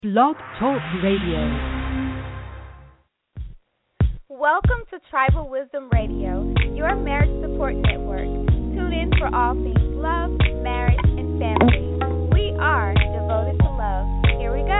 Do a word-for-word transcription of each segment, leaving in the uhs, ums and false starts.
Blog Talk Radio. Welcome to Tribal Wisdom Radio, your marriage support network. Tune in for all things love, marriage, and family. We are devoted to love. Here we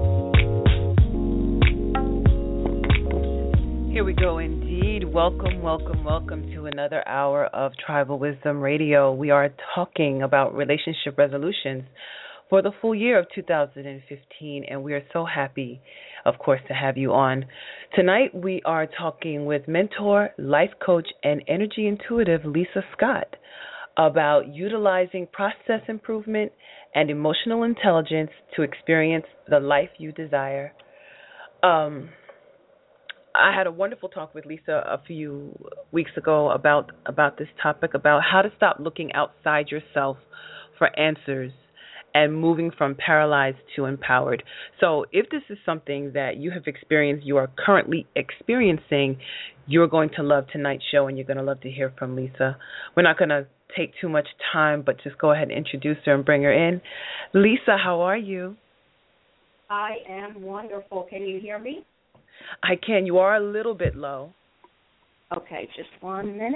go. Here we go indeed. Welcome, welcome, welcome to another hour of Tribal Wisdom Radio. We are talking about relationship resolutions for the full year of two thousand fifteen, and we are so happy, of course, to have you on. Tonight we are talking with mentor, life coach, and energy intuitive Lisa Scott about utilizing process improvement and emotional intelligence to experience the life you desire. Um, I had a wonderful talk with Lisa a few weeks ago about, about this topic, about how to stop looking outside yourself for answers and moving from paralyzed to empowered. So if this is something that you have experienced, you are currently experiencing, you're going to love tonight's show, and you're going to love to hear from Lisa. We're not going to take too much time, but just go ahead and introduce her and bring her in. Lisa, how are you? I am wonderful. Can you hear me? I can. You are a little bit low. Okay, just one minute.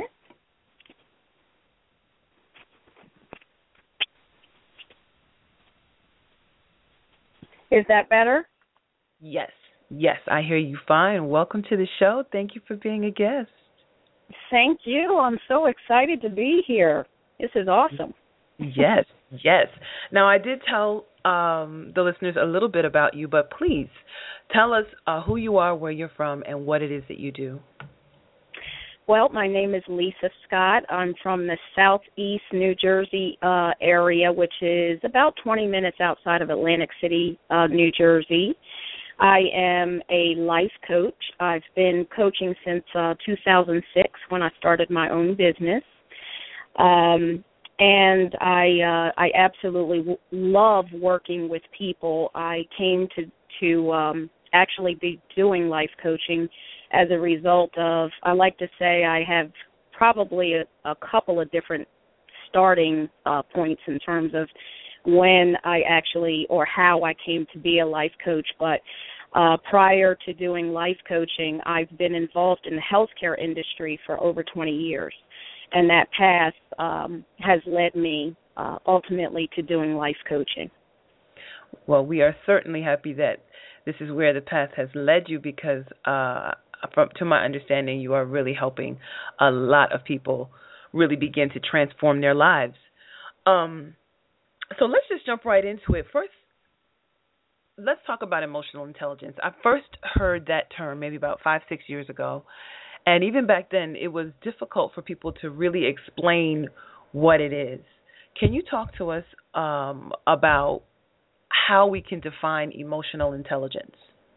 Is that better? Yes. Yes, I hear you fine. Welcome to the show. Thank you for being a guest. Thank you. I'm so excited to be here. This is awesome. Yes, yes. Now, I did tell um, the listeners a little bit about you, but please tell us uh, who you are, where you're from, and what it is that you do. Well, my name is Lisa Scott. I'm from the southeast New Jersey uh, area, which is about twenty minutes outside of Atlantic City, uh, New Jersey. I am a life coach. I've been coaching since uh, two thousand six when I started my own business. Um, and I uh, I absolutely w- love working with people. I came to, to um, actually be doing life coaching as a result of, I like to say I have probably a, a couple of different starting uh, points in terms of when I actually, or how I came to be a life coach. But uh, prior to doing life coaching, I've been involved in the healthcare industry for over twenty years. And that path um, has led me uh, ultimately to doing life coaching. Well, we are certainly happy that this is where the path has led you because uh, From, to my understanding, you are really helping a lot of people really begin to transform their lives. Um, so let's just jump right into it. First, let's talk about emotional intelligence. I first heard that term maybe about five, six years ago. And even back then, it was difficult for people to really explain what it is. Can you talk to us um, about how we can define emotional intelligence?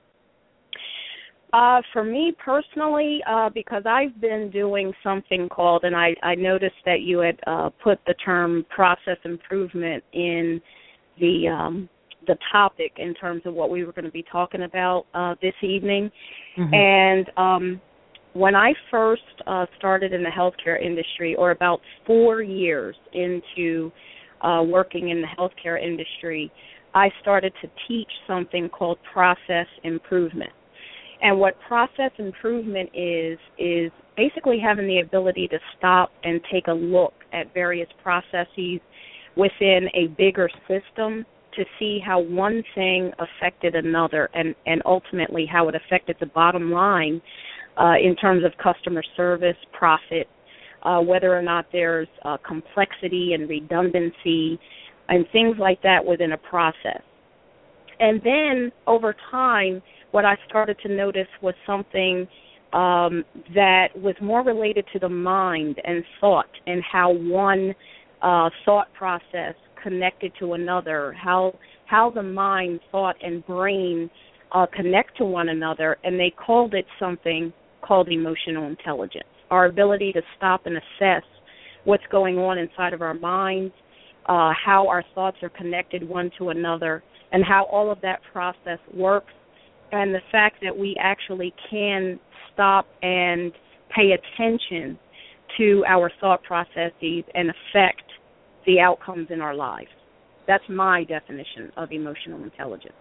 Uh, for me personally, uh, because I've been doing something called, and I, I noticed that you had uh, put the term process improvement in the um, the topic in terms of what we were going to be talking about uh, this evening. Mm-hmm. And um, when I first uh, started in the healthcare industry, or about four years into uh, working in the healthcare industry, I started to teach something called process improvement. And what process improvement is, is basically having the ability to stop and take a look at various processes within a bigger system to see how one thing affected another and, and ultimately how it affected the bottom line uh, in terms of customer service, profit, uh, whether or not there's uh, complexity and redundancy and things like that within a process. And then over time, what I started to notice was something um, that was more related to the mind and thought and how one uh, thought process connected to another, how how the mind, thought, and brain uh, connect to one another, and they called it something called emotional intelligence, our ability to stop and assess what's going on inside of our minds, uh, how our thoughts are connected one to another, and how all of that process works, and the fact that we actually can stop and pay attention to our thought processes and affect the outcomes in our lives. That's my definition of emotional intelligence.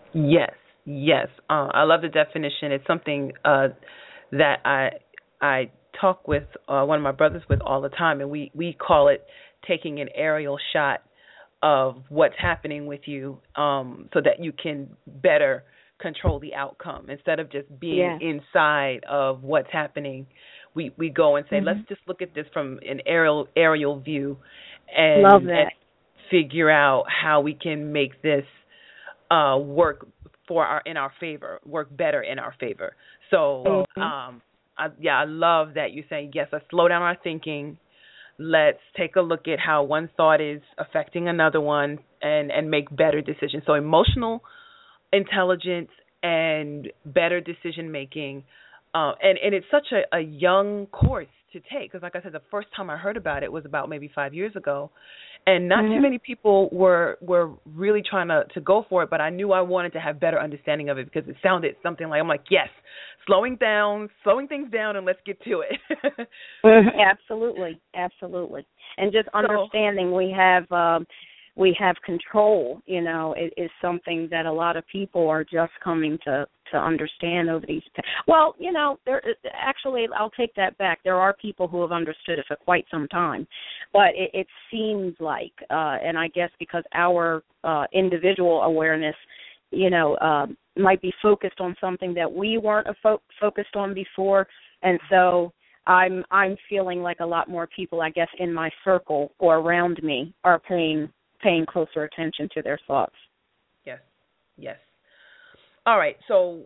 Yes, yes. Uh, I love the definition. It's something uh, that I I talk with uh, one of my brothers with all the time, and we, we call it taking an aerial shot of what's happening with you, um, so that you can better control the outcome instead of just being Yeah. inside of what's happening. We we go and say, Mm-hmm. let's just look at this from an aerial aerial view, and, Love that. and figure out how we can make this uh, work for our in our favor, work better in our favor. So, Mm-hmm. um, I, yeah, I love that you're saying yes. Let's slow down our thinking. Let's take a look at how one thought is affecting another one, and and make better decisions. So, emotional intelligence and better decision making. Uh, and, and it's such a, a young course to take because, like I said, the first time I heard about it was about maybe five years ago, and not Mm-hmm. too many people were were really trying to, to go for it. But I knew I wanted to have better understanding of it because it sounded something like I'm like, yes, slowing down, slowing things down, and let's get to it. Absolutely, absolutely, and just So- understanding we have um, we have control. You know, is, is something that a lot of people are just coming to to understand over these. Well, you know, there actually I'll take that back. There are people who have understood it for quite some time, but it, it seems like, uh, and I guess because our uh, individual awareness, you know, uh, might be focused on something that we weren't a fo- focused on before, and so I'm I'm feeling like a lot more people, I guess, in my circle or around me are paying paying closer attention to their thoughts. Yes, yes. All right. So,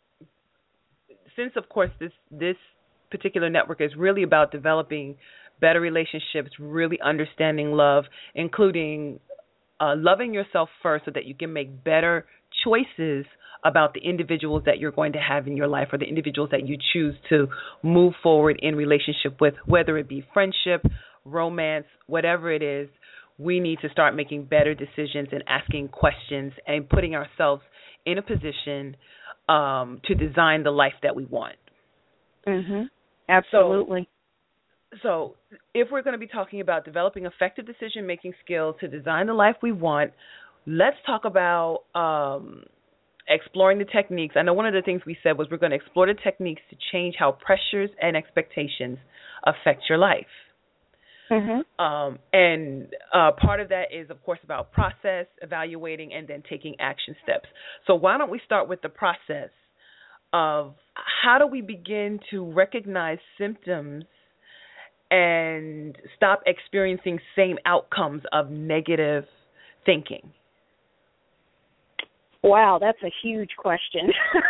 since of course this this particular network is really about developing better relationships, really understanding love, including uh, loving yourself first, so that you can make better choices about the individuals that you're going to have in your life, or the individuals that you choose to move forward in relationship with, whether it be friendship, romance, whatever it is. We need to start making better decisions and asking questions and putting ourselves in a position um, to design the life that we want. Mhm. Absolutely. So, so if we're going to be talking about developing effective decision-making skills to design the life we want, let's talk about um, exploring the techniques. I know one of the things we said was we're going to explore the techniques to change how pressures and expectations affect your life. Mm-hmm. Um, and uh, part of that is, of course, about process, evaluating, and then taking action steps. So why don't we start with the process of how do we begin to recognize symptoms and stop experiencing same outcomes of negative thinking? Wow, that's a huge question.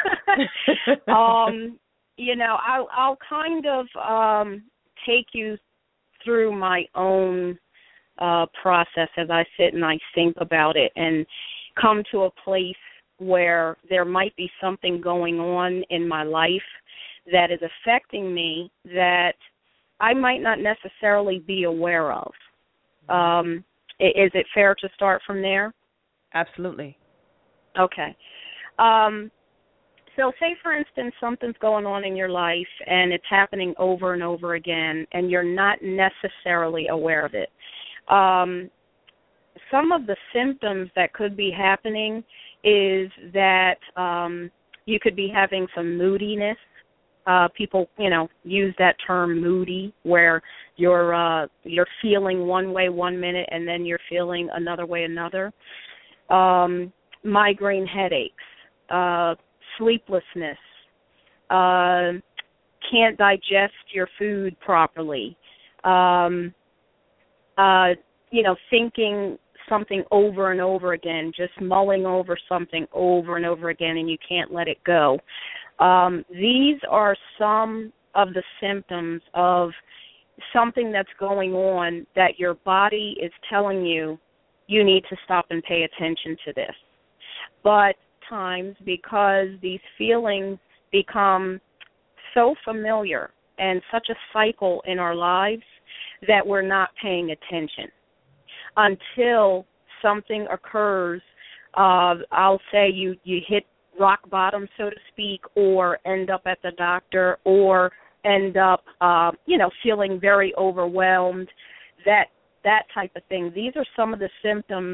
um, you know, I'll, I'll kind of um, take you through my own uh, process as I sit and I think about it and come to a place where there might be something going on in my life that is affecting me that I might not necessarily be aware of. Um, is it fair to start from there? Absolutely. Okay. Um, so say, for instance, something's going on in your life and it's happening over and over again and you're not necessarily aware of it. Um, some of the symptoms that could be happening is that um, you could be having some moodiness. Uh, people, you know, use that term moody, where you're uh, you're feeling one way one minute and then you're feeling another way another. Um, migraine headaches, uh, sleeplessness, uh, can't digest your food properly, um, uh, you know, thinking something over and over again, just mulling over something over and over again and you can't let it go. Um, these are some of the symptoms of something that's going on that your body is telling you you need to stop and pay attention to this. But times, because these feelings become so familiar and such a cycle in our lives, that we're not paying attention until something occurs. Uh, I'll say you, you hit rock bottom, so to speak, or end up at the doctor, or end up, uh, you know, feeling very overwhelmed, that that type of thing. These are some of the symptoms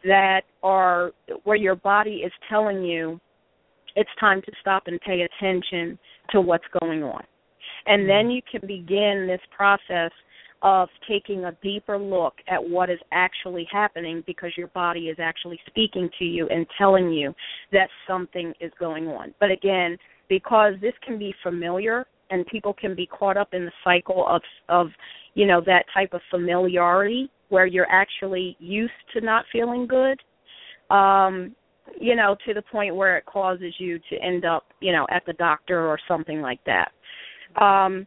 that are where your body is telling you it's time to stop and pay attention to what's going on. And then you can begin this process of taking a deeper look at what is actually happening, because your body is actually speaking to you and telling you that something is going on. But again, because this can be familiar and people can be caught up in the cycle of, of you know, that type of familiarity where you're actually used to not feeling good, um, you know, to the point where it causes you to end up, you know, at the doctor or something like that. Um,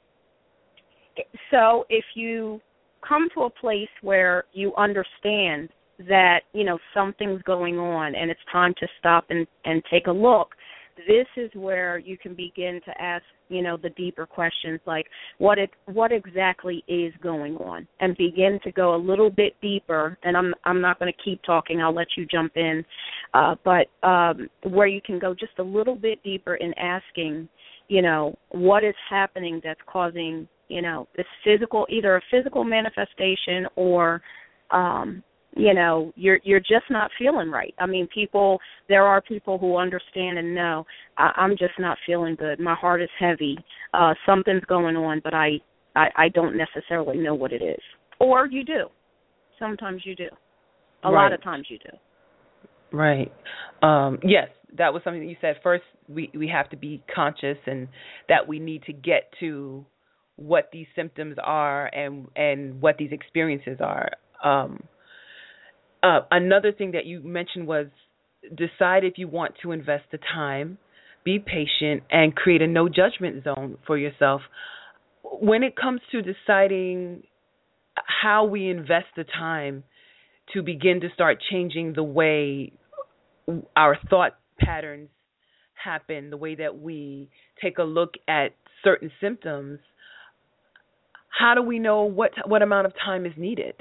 so if you come to a place where you understand that, you know, something's going on and it's time to stop and, and take a look, this is where you can begin to ask, you know, the deeper questions like what it, what exactly is going on, and begin to go a little bit deeper. And I'm I'm not going to keep talking. I'll let you jump in. Uh, but um, where you can go just a little bit deeper in asking, you know, what is happening that's causing, you know, this physical, either a physical manifestation or, um, you know, you're you're just not feeling right. I mean, people, there are people who understand and know, I, I'm just not feeling good. My heart is heavy. Uh, something's going on, but I, I, I don't necessarily know what it is. Or you do. Sometimes you do. A Right. lot of times you do. Right. Um, yes, that was something that you said. First, we, we have to be conscious and that we need to get to what these symptoms are and, and what these experiences are. Um, uh, another thing that you mentioned was decide if you want to invest the time, be patient, and create a no judgment zone for yourself. When it comes to deciding how we invest the time to begin to start changing the way our thought patterns happen, the way that we take a look at certain symptoms, how do we know what what amount of time is needed?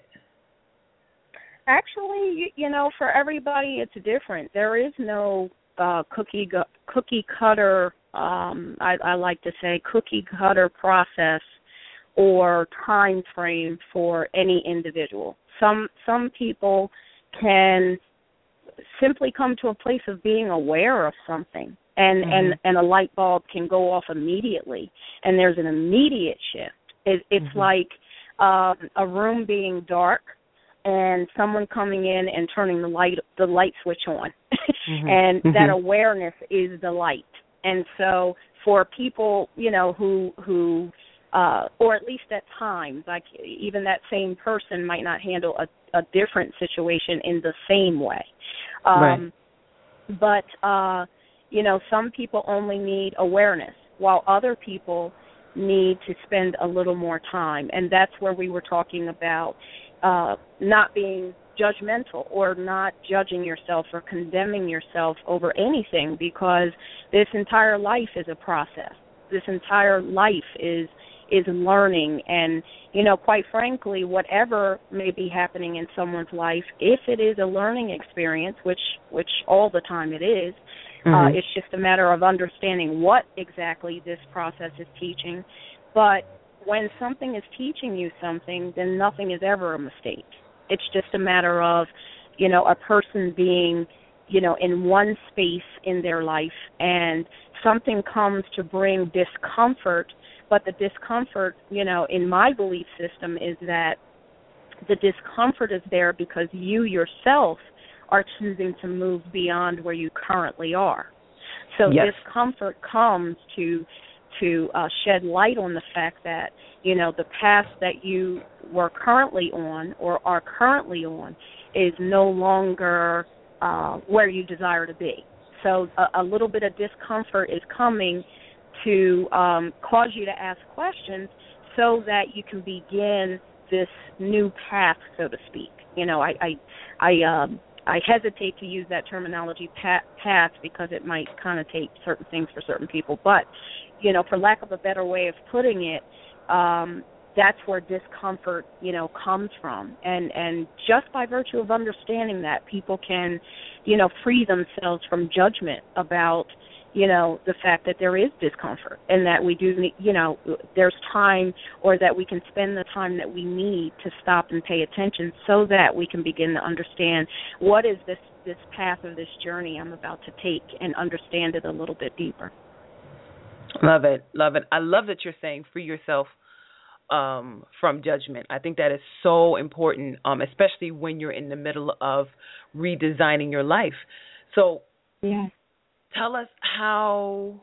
Actually, you, you know, for everybody it's different. There is no uh, cookie gu- cookie cutter, um, I, I like to say, cookie cutter process or time frame for any individual. Some some people can simply come to a place of being aware of something, and, mm-hmm. and, and a light bulb can go off immediately, and there's an immediate shift. It, it's mm-hmm. like um, a room being dark and someone coming in and turning the light the light switch on, mm-hmm. and mm-hmm. that awareness is the light. And so for people, you know, who who Uh, or at least at times, like even that same person might not handle a, a different situation in the same way. Um, right. But, uh, you know, some people only need awareness, while other people need to spend a little more time. And that's where we were talking about uh, not being judgmental or not judging yourself or condemning yourself over anything, because this entire life is a process. This entire life is is learning, and, you know, quite frankly, whatever may be happening in someone's life, if it is a learning experience, which which all the time it is, mm-hmm. uh, it's just a matter of understanding what exactly this process is teaching. But when something is teaching you something, then nothing is ever a mistake. It's just a matter of, you know, a person being, you know, in one space in their life, and something comes to bring discomfort. But the discomfort, you know, in my belief system is that the discomfort is there because you yourself are choosing to move beyond where you currently are. So yes. discomfort comes to to uh, shed light on the fact that, you know, the path that you were currently on or are currently on is no longer uh, where you desire to be. So a, a little bit of discomfort is coming to um, cause you to ask questions so that you can begin this new path, so to speak. You know, I I I, um, I hesitate to use that terminology, path, because it might connotate certain things for certain people. But, you know, for lack of a better way of putting it, um, that's where discomfort, you know, comes from. And, and just by virtue of understanding that, people can, you know, free themselves from judgment about, you know, the fact that there is discomfort and that we do need, you know, there's time, or that we can spend the time that we need to stop and pay attention so that we can begin to understand what is this, this path or this journey I'm about to take, and understand it a little bit deeper. Love it. Love it. I love that you're saying free yourself um, from judgment. I think that is so important, um, especially when you're in the middle of redesigning your life. So yeah. Tell us how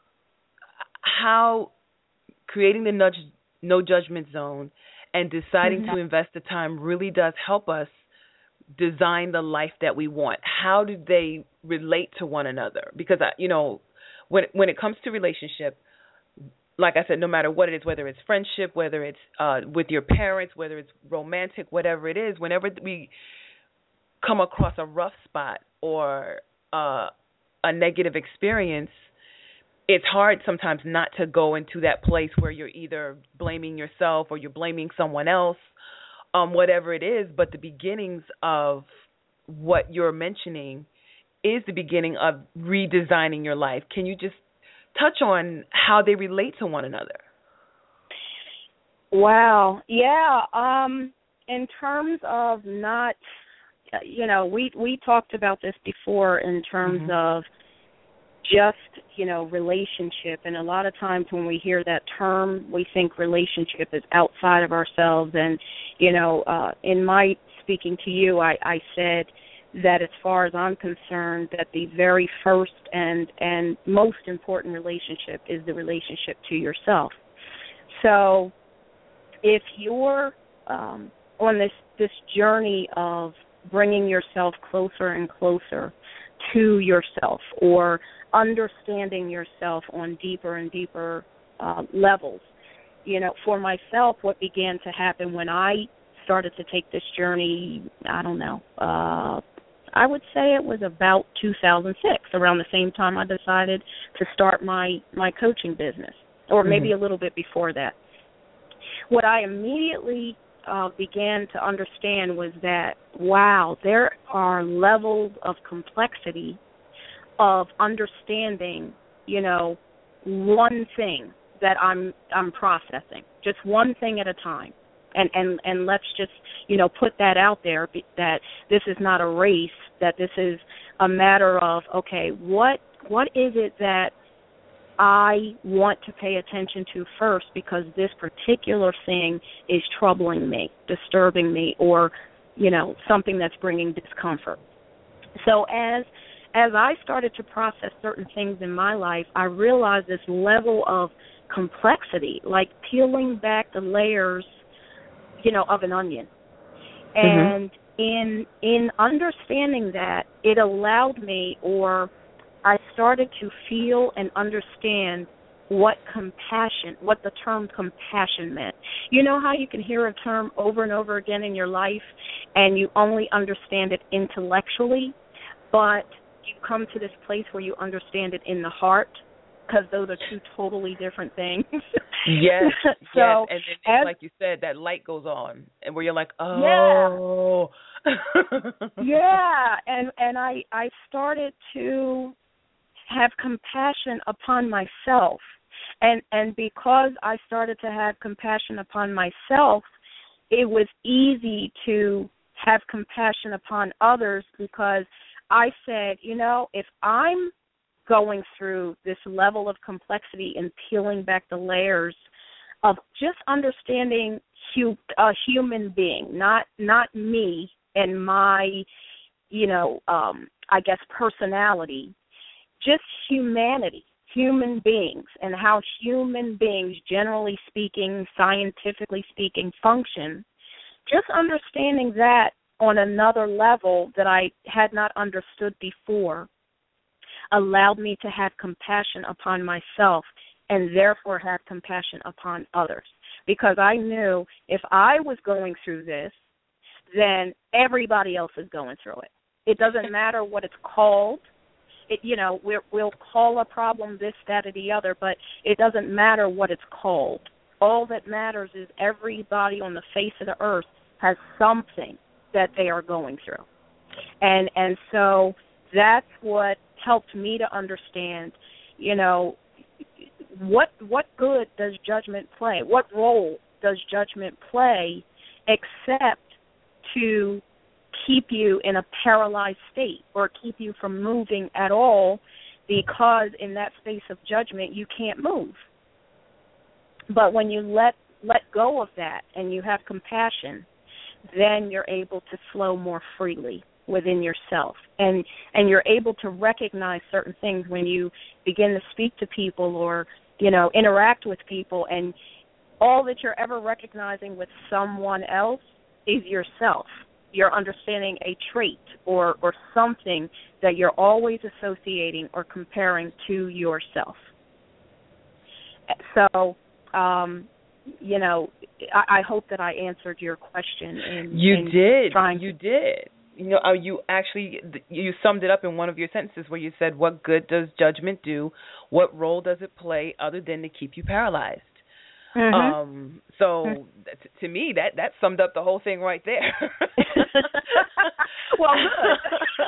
how creating the nudge, no judgment zone and deciding mm-hmm. to invest the time really does help us design the life that we want. How do they relate to one another? Because, you know, when when it comes to relationship, like I said, no matter what it is, whether it's friendship, whether it's uh, with your parents, whether it's romantic, whatever it is, whenever we come across a rough spot or uh, a negative experience, it's hard sometimes not to go into that place where you're either blaming yourself or you're blaming someone else, um, whatever it is. But the beginnings of what you're mentioning is the beginning of redesigning your life. Can you just touch on how they relate to one another? Wow. Yeah. Um, in terms of not, you know, we, we talked about this before in terms mm-hmm. of just, you know, relationship. And a lot of times when we hear that term, we think relationship is outside of ourselves. And, you know, uh, in my speaking to you, I, I said that as far as I'm concerned, that the very first and, and most important relationship is the relationship to yourself. So if you're um, on this, this journey of bringing yourself closer and closer to yourself, or understanding yourself on deeper and deeper uh, levels. You know, for myself, what began to happen when I started to take this journey, I don't know, uh, I would say it was about two thousand six, around the same time I decided to start my, my coaching business, or maybe mm-hmm. a little bit before that. What I immediately uh, began to understand was that, wow, there are levels of complexity of understanding, you know, one thing that I'm I'm processing, just one thing at a time. And, and and let's just, you know, put that out there, that this is not a race, that this is a matter of, okay, what what is it that I want to pay attention to first, because this particular thing is troubling me, disturbing me, or, you know, something that's bringing discomfort. So as as I started to process certain things in my life, I realized this level of complexity, like peeling back the layers, you know, of an onion. And mm-hmm. in in understanding that, it allowed me, or I started to feel and understand what compassion, what the term compassion meant. You know how you can hear a term over and over again in your life and you only understand it intellectually, but you come to this place where you understand it in the heart, because those are two totally different things. Yes, so, yes. And then, as, like you said, that light goes on, and where you're like, oh. Yeah, yeah. and, and I, I started to have compassion upon myself. And, and because I started to have compassion upon myself, it was easy to have compassion upon others, because I said, you know, if I'm going through this level of complexity and peeling back the layers of just understanding hu- a human being, not not me and my, you know, um, I guess personality, just humanity, human beings, and how human beings, generally speaking, scientifically speaking, function, just understanding that on another level that I had not understood before, allowed me to have compassion upon myself and therefore have compassion upon others. Because I knew if I was going through this, then everybody else is going through it. It doesn't matter what it's called. It, you know, we're, we'll call a problem this, that, or the other, but it doesn't matter what it's called. All that matters is everybody on the face of the earth has something that they are going through. And and so that's what helped me to understand, you know, what what good does judgment play? What role does judgment play except to keep you in a paralyzed state or keep you from moving at all, because in that space of judgment you can't move. But when you let let go of that and you have compassion, then you're able to flow more freely within yourself. And and you're able to recognize certain things when you begin to speak to people or, you know, interact with people, and all that you're ever recognizing with someone else is yourself. You're understanding a trait or, or something that you're always associating or comparing to yourself. So, um, you know, I, I hope that I answered your question. In, you in did. Trying you did. You know, uh, you actually you summed it up in one of your sentences where you said, "What good does judgment do? What role does it play other than to keep you paralyzed?" Mm-hmm. Um, so mm-hmm. t- to me, that, that summed up the whole thing right there. Well, good.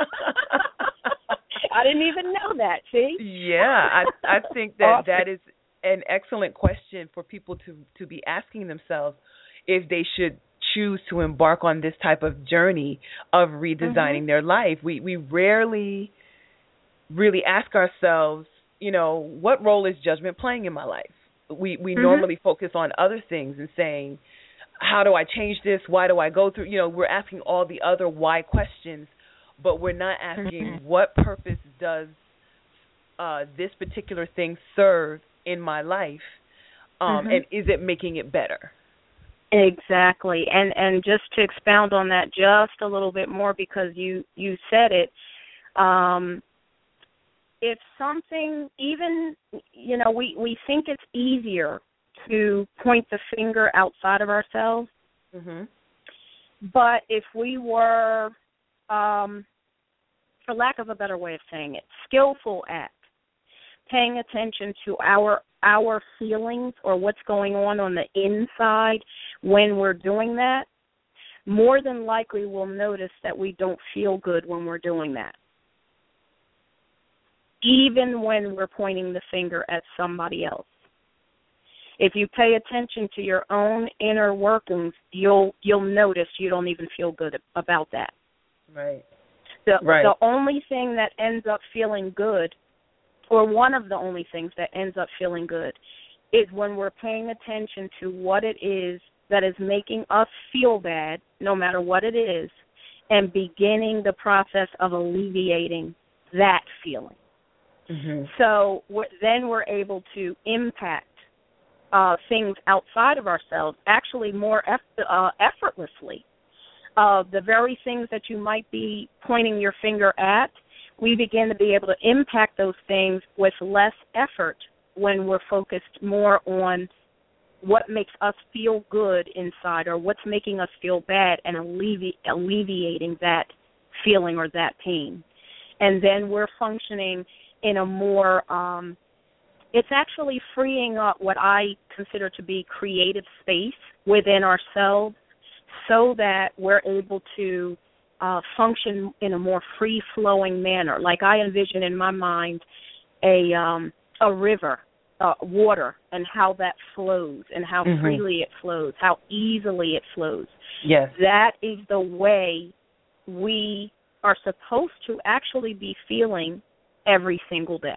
I didn't even know that. See? Yeah, I I think that awesome. That is an excellent question for people to to be asking themselves if they should choose to embark on this type of journey of redesigning mm-hmm. their life. We we rarely really ask ourselves, you know, what role is judgment playing in my life? We we mm-hmm. normally focus on other things and saying, how do I change this? Why do I go through? You know, we're asking all the other why questions, but we're not asking mm-hmm. what purpose does uh, this particular thing serve in my life, um, mm-hmm. and is it making it better? Exactly. And and just to expound on that just a little bit more, because you, you said it, um, if something, even, you know, we, we think it's easier to point the finger outside of ourselves, mm-hmm. but if we were, um, for lack of a better way of saying it, skillful at paying attention to our our feelings or what's going on on the inside when we're doing that, more than likely we'll notice that we don't feel good when we're doing that, even when we're pointing the finger at somebody else. If you pay attention to your own inner workings, you'll you'll notice you don't even feel good about that. Right. The, right. the only thing that ends up feeling good, or one of the only things that ends up feeling good, is when we're paying attention to what it is that is making us feel bad, no matter what it is, and beginning the process of alleviating that feeling. Mm-hmm. So we're, then we're able to impact uh, things outside of ourselves actually more eff- uh, effortlessly. Uh, the very things that you might be pointing your finger at, we begin to be able to impact those things with less effort when we're focused more on what makes us feel good inside or what's making us feel bad, and allevi- alleviating that feeling or that pain. And then we're functioning in a more, um, it's actually freeing up what I consider to be creative space within ourselves, so that we're able to uh, function in a more free-flowing manner. Like I envision in my mind a um, a river, uh, water, and how that flows and how mm-hmm. freely it flows, how easily it flows. Yes. That is the way we are supposed to actually be feeling every single day.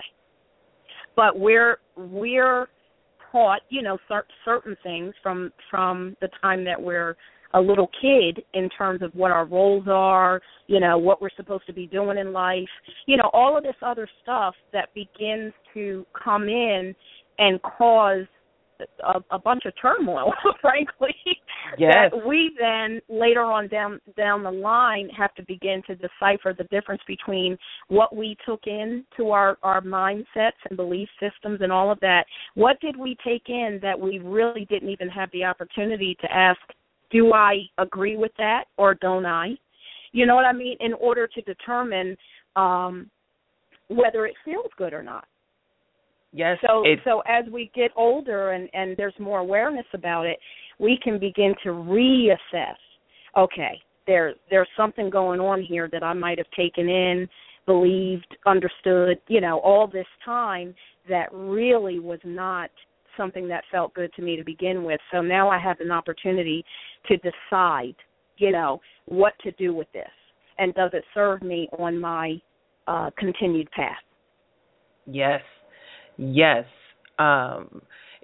But we're we're taught, you know, cer- certain things from from the time that we're a little kid in terms of what our roles are, you know, what we're supposed to be doing in life, you know, all of this other stuff that begins to come in and cause a, a bunch of turmoil, frankly, yes. that we then later on down down the line have to begin to decipher the difference between what we took in to our, our mindsets and belief systems and all of that. What did we take in that we really didn't even have the opportunity to ask, do I agree with that or don't I? You know what I mean? In order to determine um, whether it feels good or not. Yes. So it, so as we get older and, and there's more awareness about it, we can begin to reassess, okay, there there's something going on here that I might have taken in believed, understood, you know, all this time that really was not something that felt good to me to begin with. So now I have an opportunity to decide, you know, what to do with this, and does it serve me on my uh, continued path? Yes, yes. Um,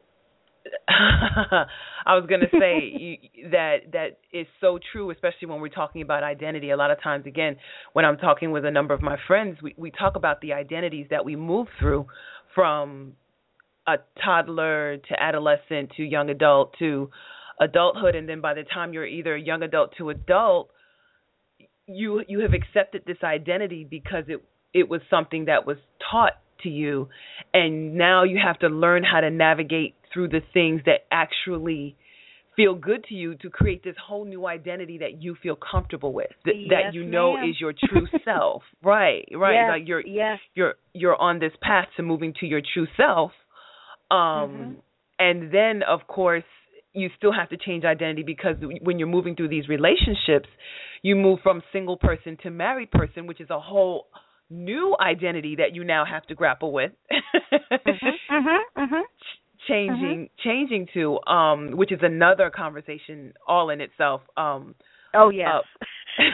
I was going to say you, that that is so true, especially when we're talking about identity. A lot of times, again, when I'm talking with a number of my friends, we, we talk about the identities that we move through from a toddler to adolescent to young adult to adulthood, and then by the time you're either young adult to adult, you you have accepted this identity because it it was something that was taught to you, and now you have to learn how to navigate through the things that actually feel good to you to create this whole new identity that you feel comfortable with, th- yes, that you know ma'am. is your true self. Right, right. Yes, like you're yes. you're you're on this path to moving to your true self. Um, mm-hmm. And then, of course, you still have to change identity, because when you're moving through these relationships, you move from single person to married person, which is a whole new identity that you now have to grapple with. mm-hmm, mm-hmm, mm-hmm. Changing, mm-hmm. changing to, um, which is another conversation all in itself. Um, oh yes. Uh,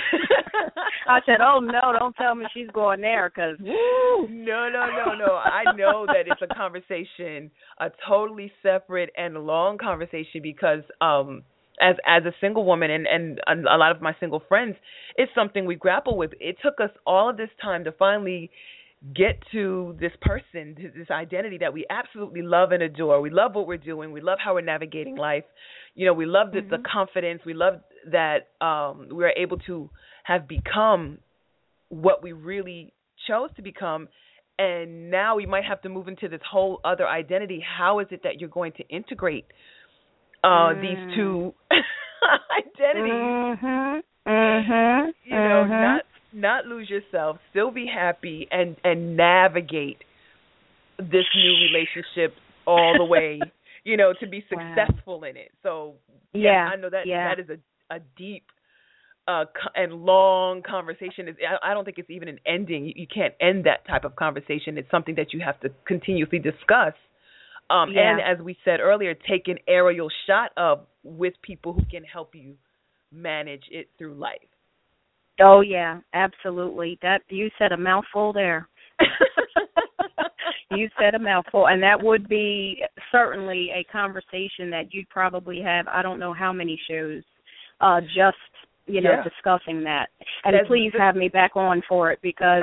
I said, oh no, don't tell me she's going there, because no, no, no, no. I know that it's a conversation, a totally separate and long conversation, because um, as as a single woman and, and a lot of my single friends, it's something we grapple with. It took us all of this time to finally get to this person, to this identity that we absolutely love and adore. We love what we're doing. We love how we're navigating life. You know, we love the, mm-hmm. the confidence. We love that um, we're able to have become what we really chose to become. And now we might have to move into this whole other identity. How is it that you're going to integrate uh, mm. these two identities? Mm-hmm. Mm-hmm. You know, mm-hmm. not not lose yourself, still be happy, and, and navigate this new relationship all the way, you know, to be successful wow. in it. So, yeah, yeah, I know that yeah. that is a, a deep uh, and long conversation. I don't think it's even an ending. You can't end that type of conversation. It's something that you have to continuously discuss. Um, yeah. And as we said earlier, take an aerial shot of with people who can help you manage it through life. Oh, yeah, absolutely. That you said a mouthful there. You said a mouthful, and that would be certainly a conversation that you'd probably have, I don't know how many shows, uh, just, you know, yeah. discussing that. And That's, please have me back on for it, because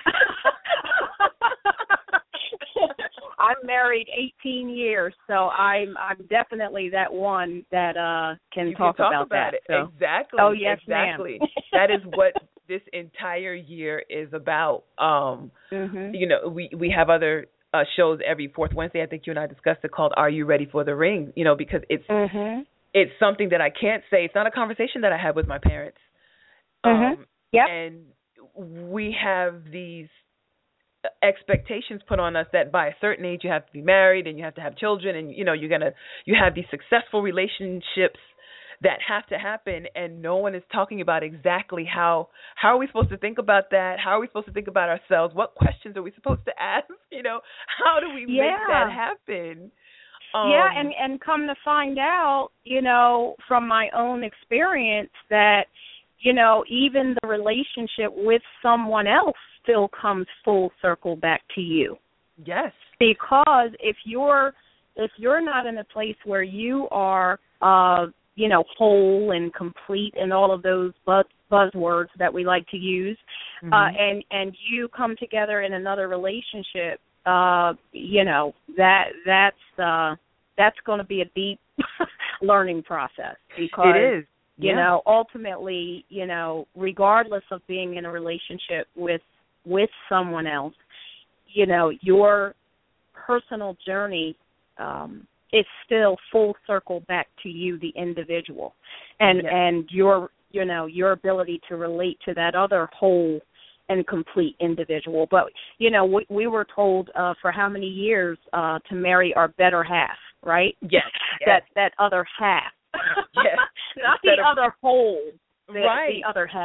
I'm married eighteen years, so I'm I'm definitely that one that uh, can, you talk can talk about, about that. It. So. Exactly. Oh, yes, exactly. ma'am. That is what this entire year is about. Um, mm-hmm. You know, we, we have other uh, shows every fourth Wednesday. I think you and I discussed it, called Are You Ready for the Ring? You know, because it's mm-hmm. it's something that I can't say. It's not a conversation that I had with my parents. Mm-hmm. Um, yep. And we have these expectations put on us that by a certain age you have to be married and you have to have children, and you know you're gonna you have these successful relationships that have to happen, and no one is talking about exactly how how are we supposed to think about that? How are we supposed to think about ourselves? What questions are we supposed to ask? You know, how do we yeah. make that happen? Um, yeah, and and come to find out, you know, from my own experience that, you know, even the relationship with someone else still comes full circle back to you. Yes. Because if you're if you're not in a place where you are, uh, you know, whole and complete and all of those buzz, buzzwords that we like to use, mm-hmm. uh, and and you come together in another relationship, uh, you know, that that's uh, that's going to be a deep learning process, because it is. You yeah. know, ultimately, you know, regardless of being in a relationship with with someone else, you know, your personal journey um, is still full circle back to you, the individual, and yes. and your you know your ability to relate to that other whole and complete individual. But you know, we, we were told uh, for how many years uh, to marry our better half, right? Yes. that that other half. Yes. Not the Instead other of, whole, the, right. the other half.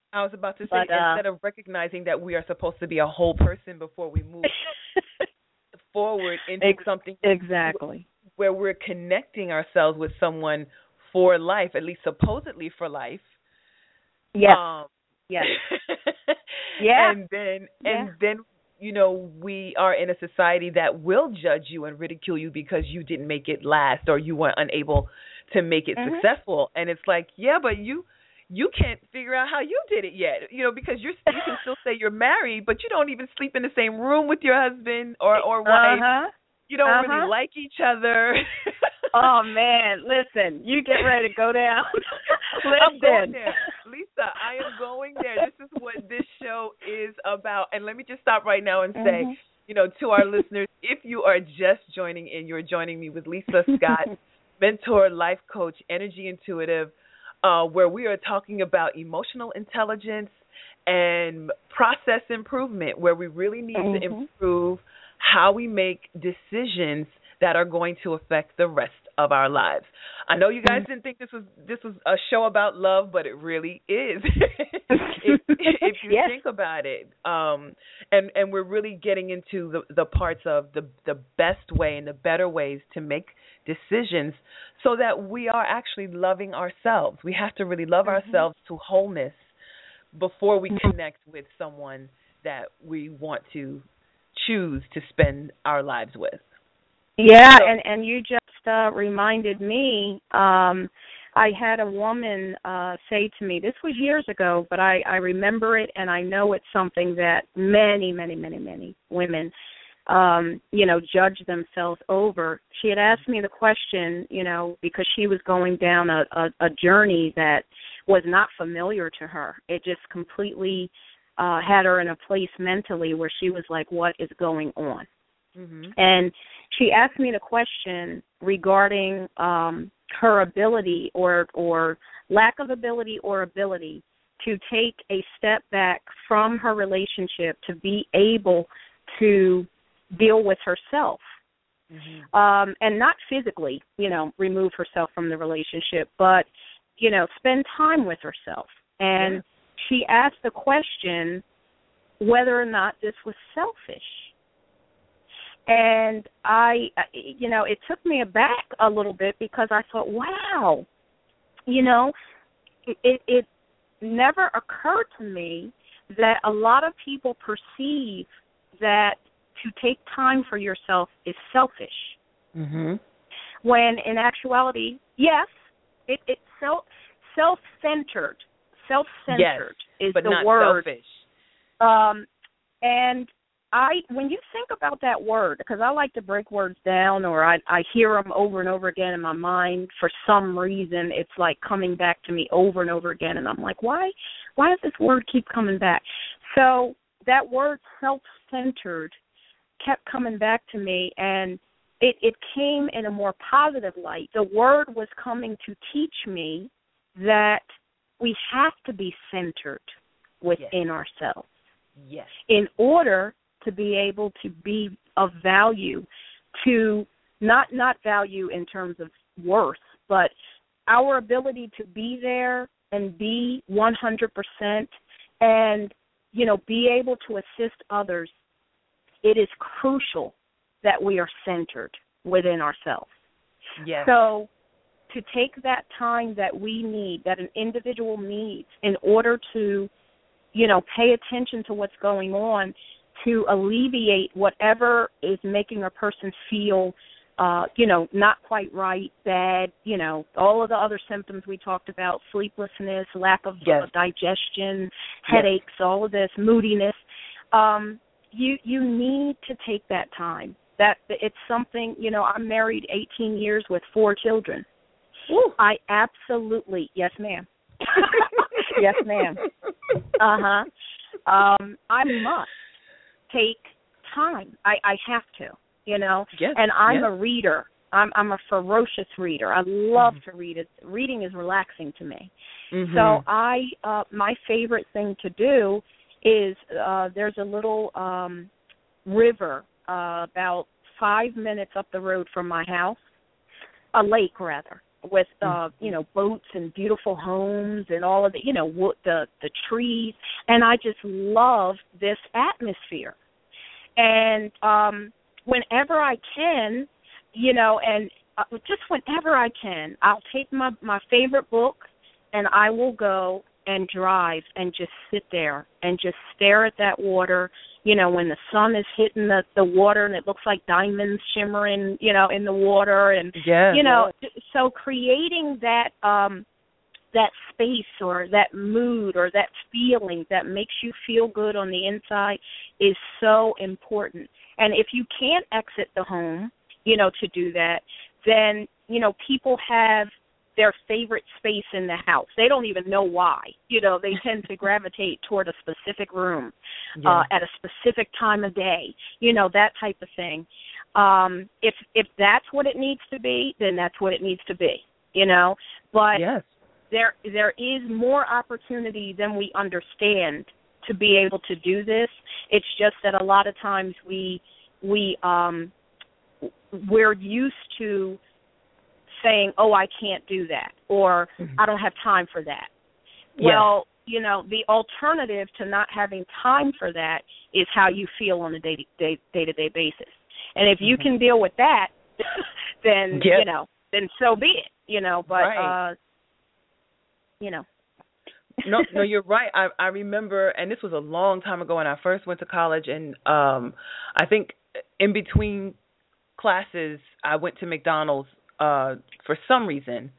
I was about to say, but, uh, instead of recognizing that we are supposed to be a whole person before we move forward into Ex- something exactly where we're connecting ourselves with someone for life, at least supposedly for life. Yes. Um, yes. yeah. And then, yeah. and then, you know, we are in a society that will judge you and ridicule you because you didn't make it last or you weren't unable to make it mm-hmm. successful. And it's like, yeah, but you, you can't figure out how you did it yet, you know, because you're you can still say you're married, but you don't even sleep in the same room with your husband or, or wife. Uh-huh. You don't uh-huh. really like each other. Oh, man, listen, you get ready to go down. Listen. I'm going there. Lisa, I am going there. This is what this show is about. And let me just stop right now and say, mm-hmm. you know, to our listeners, if you are just joining in, you're joining me with Lisa Scott, mentor, life coach, energy intuitive, uh, where we are talking about emotional intelligence and process improvement, where we really need mm-hmm. to improve how we make decisions that are going to affect the rest of our lives. I know you guys didn't think this was this was a show about love, but it really is. if, if you yes. think about it, um, and and we're really getting into the, the parts of the the best way and the better ways to make decisions, so that we are actually loving ourselves. We have to really love mm-hmm. ourselves to wholeness before we connect with someone that we want to choose to spend our lives with. Yeah, so, and, and you just uh, reminded me, um, I had a woman uh, say to me, this was years ago, but I, I remember it, and I know it's something that many, many, many, many women, um, you know, judge themselves over. She had asked me the question, you know, because she was going down a, a, a journey that was not familiar to her. It just completely uh, had her in a place mentally where she was like, what is going on? Mm-hmm. And she asked me the question regarding um, her ability or or lack of ability or ability to take a step back from her relationship to be able to deal with herself. Mm-hmm. Um, and not physically, you know, remove herself from the relationship, but, you know, spend time with herself. And yeah. she asked the question whether or not this was selfish. And I, you know, it took me aback a little bit because I thought, wow, you know, it, it never occurred to me that a lot of people perceive that to take time for yourself is selfish. Mm-hmm. When in actuality, yes, it, it's self, self-centered. Self-centered yes, is but the not word. Selfish. Um, and I, when you think about that word, because I like to break words down, or I, I hear them over and over again in my mind. For some reason, it's like coming back to me over and over again, and I'm like, why, why does this word keep coming back? So that word self-centered kept coming back to me, and it, it came in a more positive light. The word was coming to teach me that we have to be centered within yes. ourselves. Yes. In order to be able to be of value, to not not value in terms of worth, but our ability to be there and be one hundred percent and, you know, be able to assist others. It is crucial that we are centered within ourselves. Yes. So to take that time that we need, that an individual needs in order to, you know, pay attention to what's going on, to alleviate whatever is making a person feel, uh, you know, not quite right, bad, you know, all of the other symptoms we talked about, sleeplessness, lack of yes. uh, digestion, headaches, yes. all of this, moodiness. Um, you you need to take that time. That it's something, you know, I'm married eighteen years with four children. Ooh. I absolutely, yes, ma'am. Yes, ma'am. Uh-huh. Um, I must take time. I, I have to, you know. Yes, and I'm yes. a reader. I'm I'm a ferocious reader. I love mm-hmm. to read. It. Reading is relaxing to me. Mm-hmm. So I, uh, my favorite thing to do is uh, there's a little um, river uh, about five minutes up the road from my house, a lake rather. with uh, you know, boats and beautiful homes and all of the, you know, wo- the the trees, and I just love this atmosphere. And um, whenever I can, you know, and uh, just whenever I can, I'll take my my favorite book and I will go and drive and just sit there and just stare at that water, you know, when the sun is hitting the, the water and it looks like diamonds shimmering, you know, in the water. And, yeah, you know, yeah. so creating that um, that space or that mood or that feeling that makes you feel good on the inside is so important. And if you can't exit the home, you know, to do that, then, you know, people have their favorite space in the house. They don't even know why. You know, they tend to gravitate toward a specific room yeah. uh, at a specific time of day, you know, that type of thing. Um, if if that's what it needs to be, then that's what it needs to be, you know. But yes. there there is more opportunity than we understand to be able to do this. It's just that a lot of times we, we, um, we're used to saying, oh, I can't do that, or mm-hmm. I don't have time for that. Yeah. Well, you know, the alternative to not having time for that is how you feel on a day, day, day-to-day basis. And if mm-hmm. you can deal with that, then, yep. you know, then so be it, you know, but, right. uh, you know. no, no, you're right. I, I remember, and this was a long time ago when I first went to college, and um, I think in between classes, I went to McDonald's Uh, for some reason,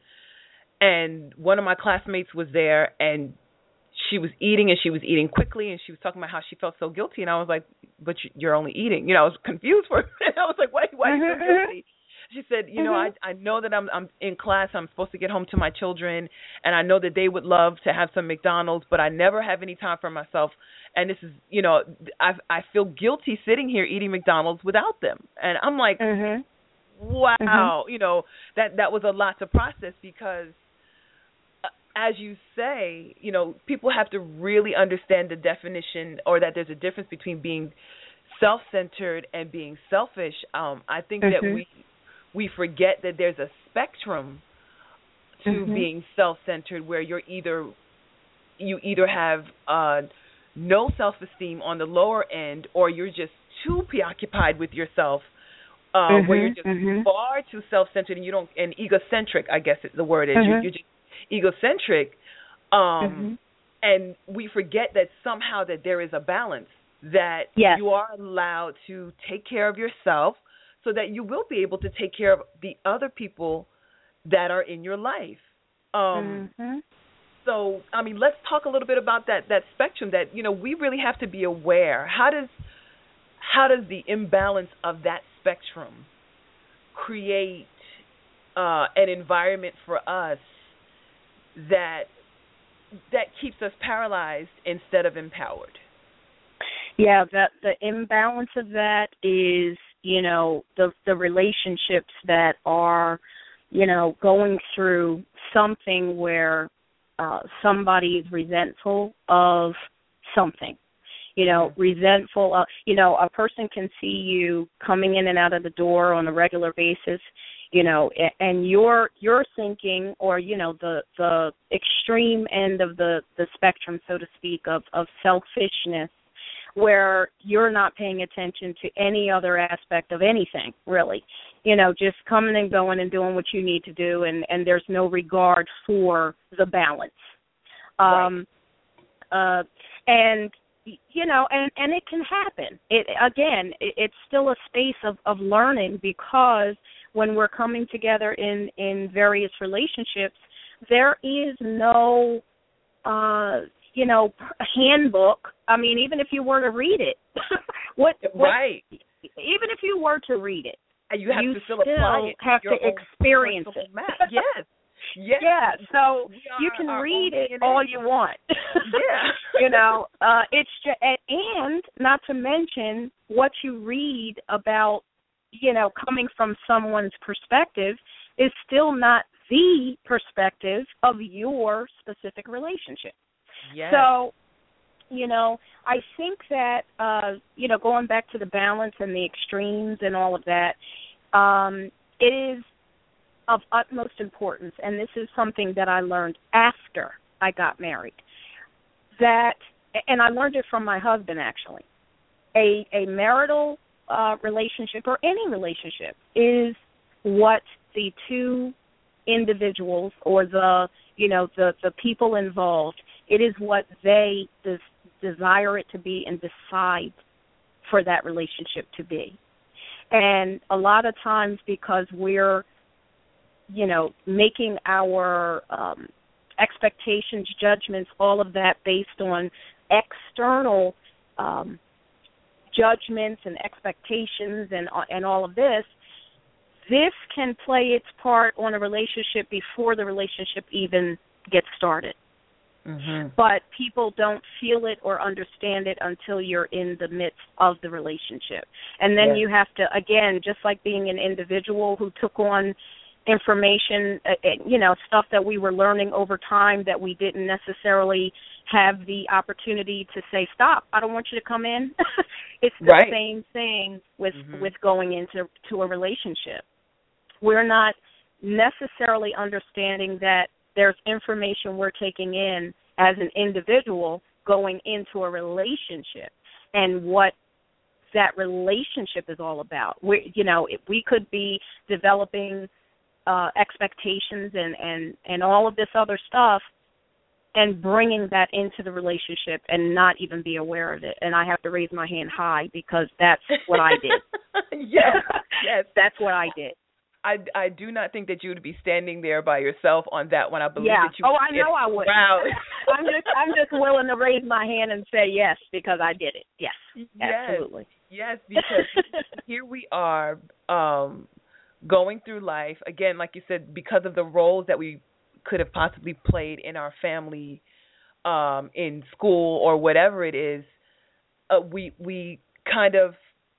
and one of my classmates was there, and she was eating, and she was eating quickly, and she was talking about how she felt so guilty, and I was like, but you're only eating, you know, I was confused for a minute. I was like, why, why are you so guilty? She said, you know, I I know that I'm I'm in class, I'm supposed to get home to my children, and I know that they would love to have some McDonald's, but I never have any time for myself, and this is, you know, I I feel guilty sitting here eating McDonald's without them, and I'm like, mm-hmm. wow, mm-hmm. you know, that, that was a lot to process because, uh, as you say, you know, people have to really understand the definition, or that there's a difference between being self-centered and being selfish. Um, I think mm-hmm. that we we forget that there's a spectrum to mm-hmm. being self-centered, where you're either you either have uh, no self-esteem on the lower end, or you're just too preoccupied with yourself. Uh, mm-hmm, where you're just mm-hmm. far too self-centered and you don't, and egocentric, I guess the word is. Mm-hmm. You're, you're just egocentric, um, mm-hmm. and we forget that somehow that there is a balance, that yes. you are allowed to take care of yourself so that you will be able to take care of the other people that are in your life. Um, mm-hmm. So, I mean, let's talk a little bit about that, that spectrum that, you know, we really have to be aware. How does how does the imbalance of that spectrum create uh, an environment for us that that keeps us paralyzed instead of empowered? Yeah, that the imbalance of that is, you know, the the relationships that are, you know, going through something where uh, somebody is resentful of something. You know, resentful of, you know, a person can see you coming in and out of the door on a regular basis, you know, and you're you're thinking, or, you know, the the extreme end of the, the spectrum, so to speak, of, of selfishness, where you're not paying attention to any other aspect of anything, really. You know, just coming and going and doing what you need to do, and, and there's no regard for the balance. Um, right. uh, and You know, and, and it can happen. It again, it, it's still a space of, of learning, because when we're coming together in, in various relationships, there is no, uh, you know, handbook. I mean, even if you were to read it, what, right? What, even if you were to read it, you have you to still, still apply it have to experience it. Yes. Yes. Yeah, so you can read it D N A. All you want. Yeah. You know, uh, it's just, and not to mention what you read about, you know, coming from someone's perspective is still not the perspective of your specific relationship. Yes. So, you know, I think that, uh, you know, going back to the balance and the extremes and all of that, um, it is of utmost importance, and this is something that I learned after I got married, that, and I learned it from my husband actually, a, a marital uh, relationship or any relationship is what the two individuals or the, you know, the, the people involved, it is what they des- desire it to be and decide for that relationship to be. And a lot of times because we're, you know, making our um, expectations, judgments, all of that based on external um, judgments and expectations and and all of this, this can play its part on a relationship before the relationship even gets started. Mm-hmm. But people don't feel it or understand it until you're in the midst of the relationship. And then yes. you have to, again, just like being an individual who took on information, uh, you know, stuff that we were learning over time that we didn't necessarily have the opportunity to say, stop, I don't want you to come in. It's the right. same thing with, mm-hmm. with going into to a relationship. We're not necessarily understanding that there's information we're taking in as an individual going into a relationship and what that relationship is all about. We, you know, we could be developing uh, expectations and, and, and all of this other stuff and bringing that into the relationship and not even be aware of it. And I have to raise my hand high because that's what I did. yes, yes. That's what I did. I, I do not think that you would be standing there by yourself on that one. I believe yeah. that you Oh, I know I would. I'm just I'm just willing to raise my hand and say yes because I did it. Yes, yes. absolutely. Yes, because here we are um, going through life, again, like you said, because of the roles that we could have possibly played in our family, um, in school or whatever it is, uh, we we kind of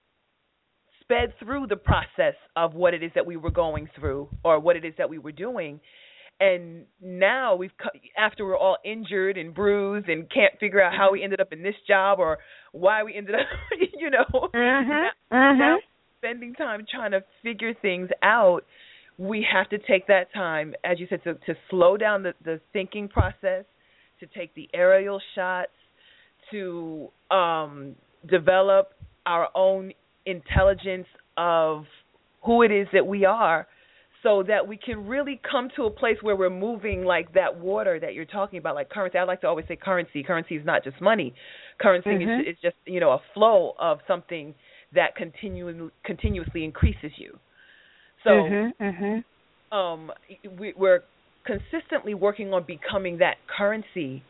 sped through the process of what it is that we were going through or what it is that we were doing. And now we've, after we're all injured and bruised and can't figure out how we ended up in this job or why we ended up, you know, mm-hmm. now, Mm-hmm. now spending time trying to figure things out, we have to take that time, as you said, to, to slow down the, the thinking process, to take the aerial shots, to um, develop our own intelligence of who it is that we are so that we can really come to a place where we're moving like that water that you're talking about, like currency. I like to always say currency. Currency is not just money. Currency mm-hmm. is, is just, you know, a flow of something that continu- continuously increases you. So mm-hmm. Mm-hmm. Um, we, we're consistently working on becoming that currency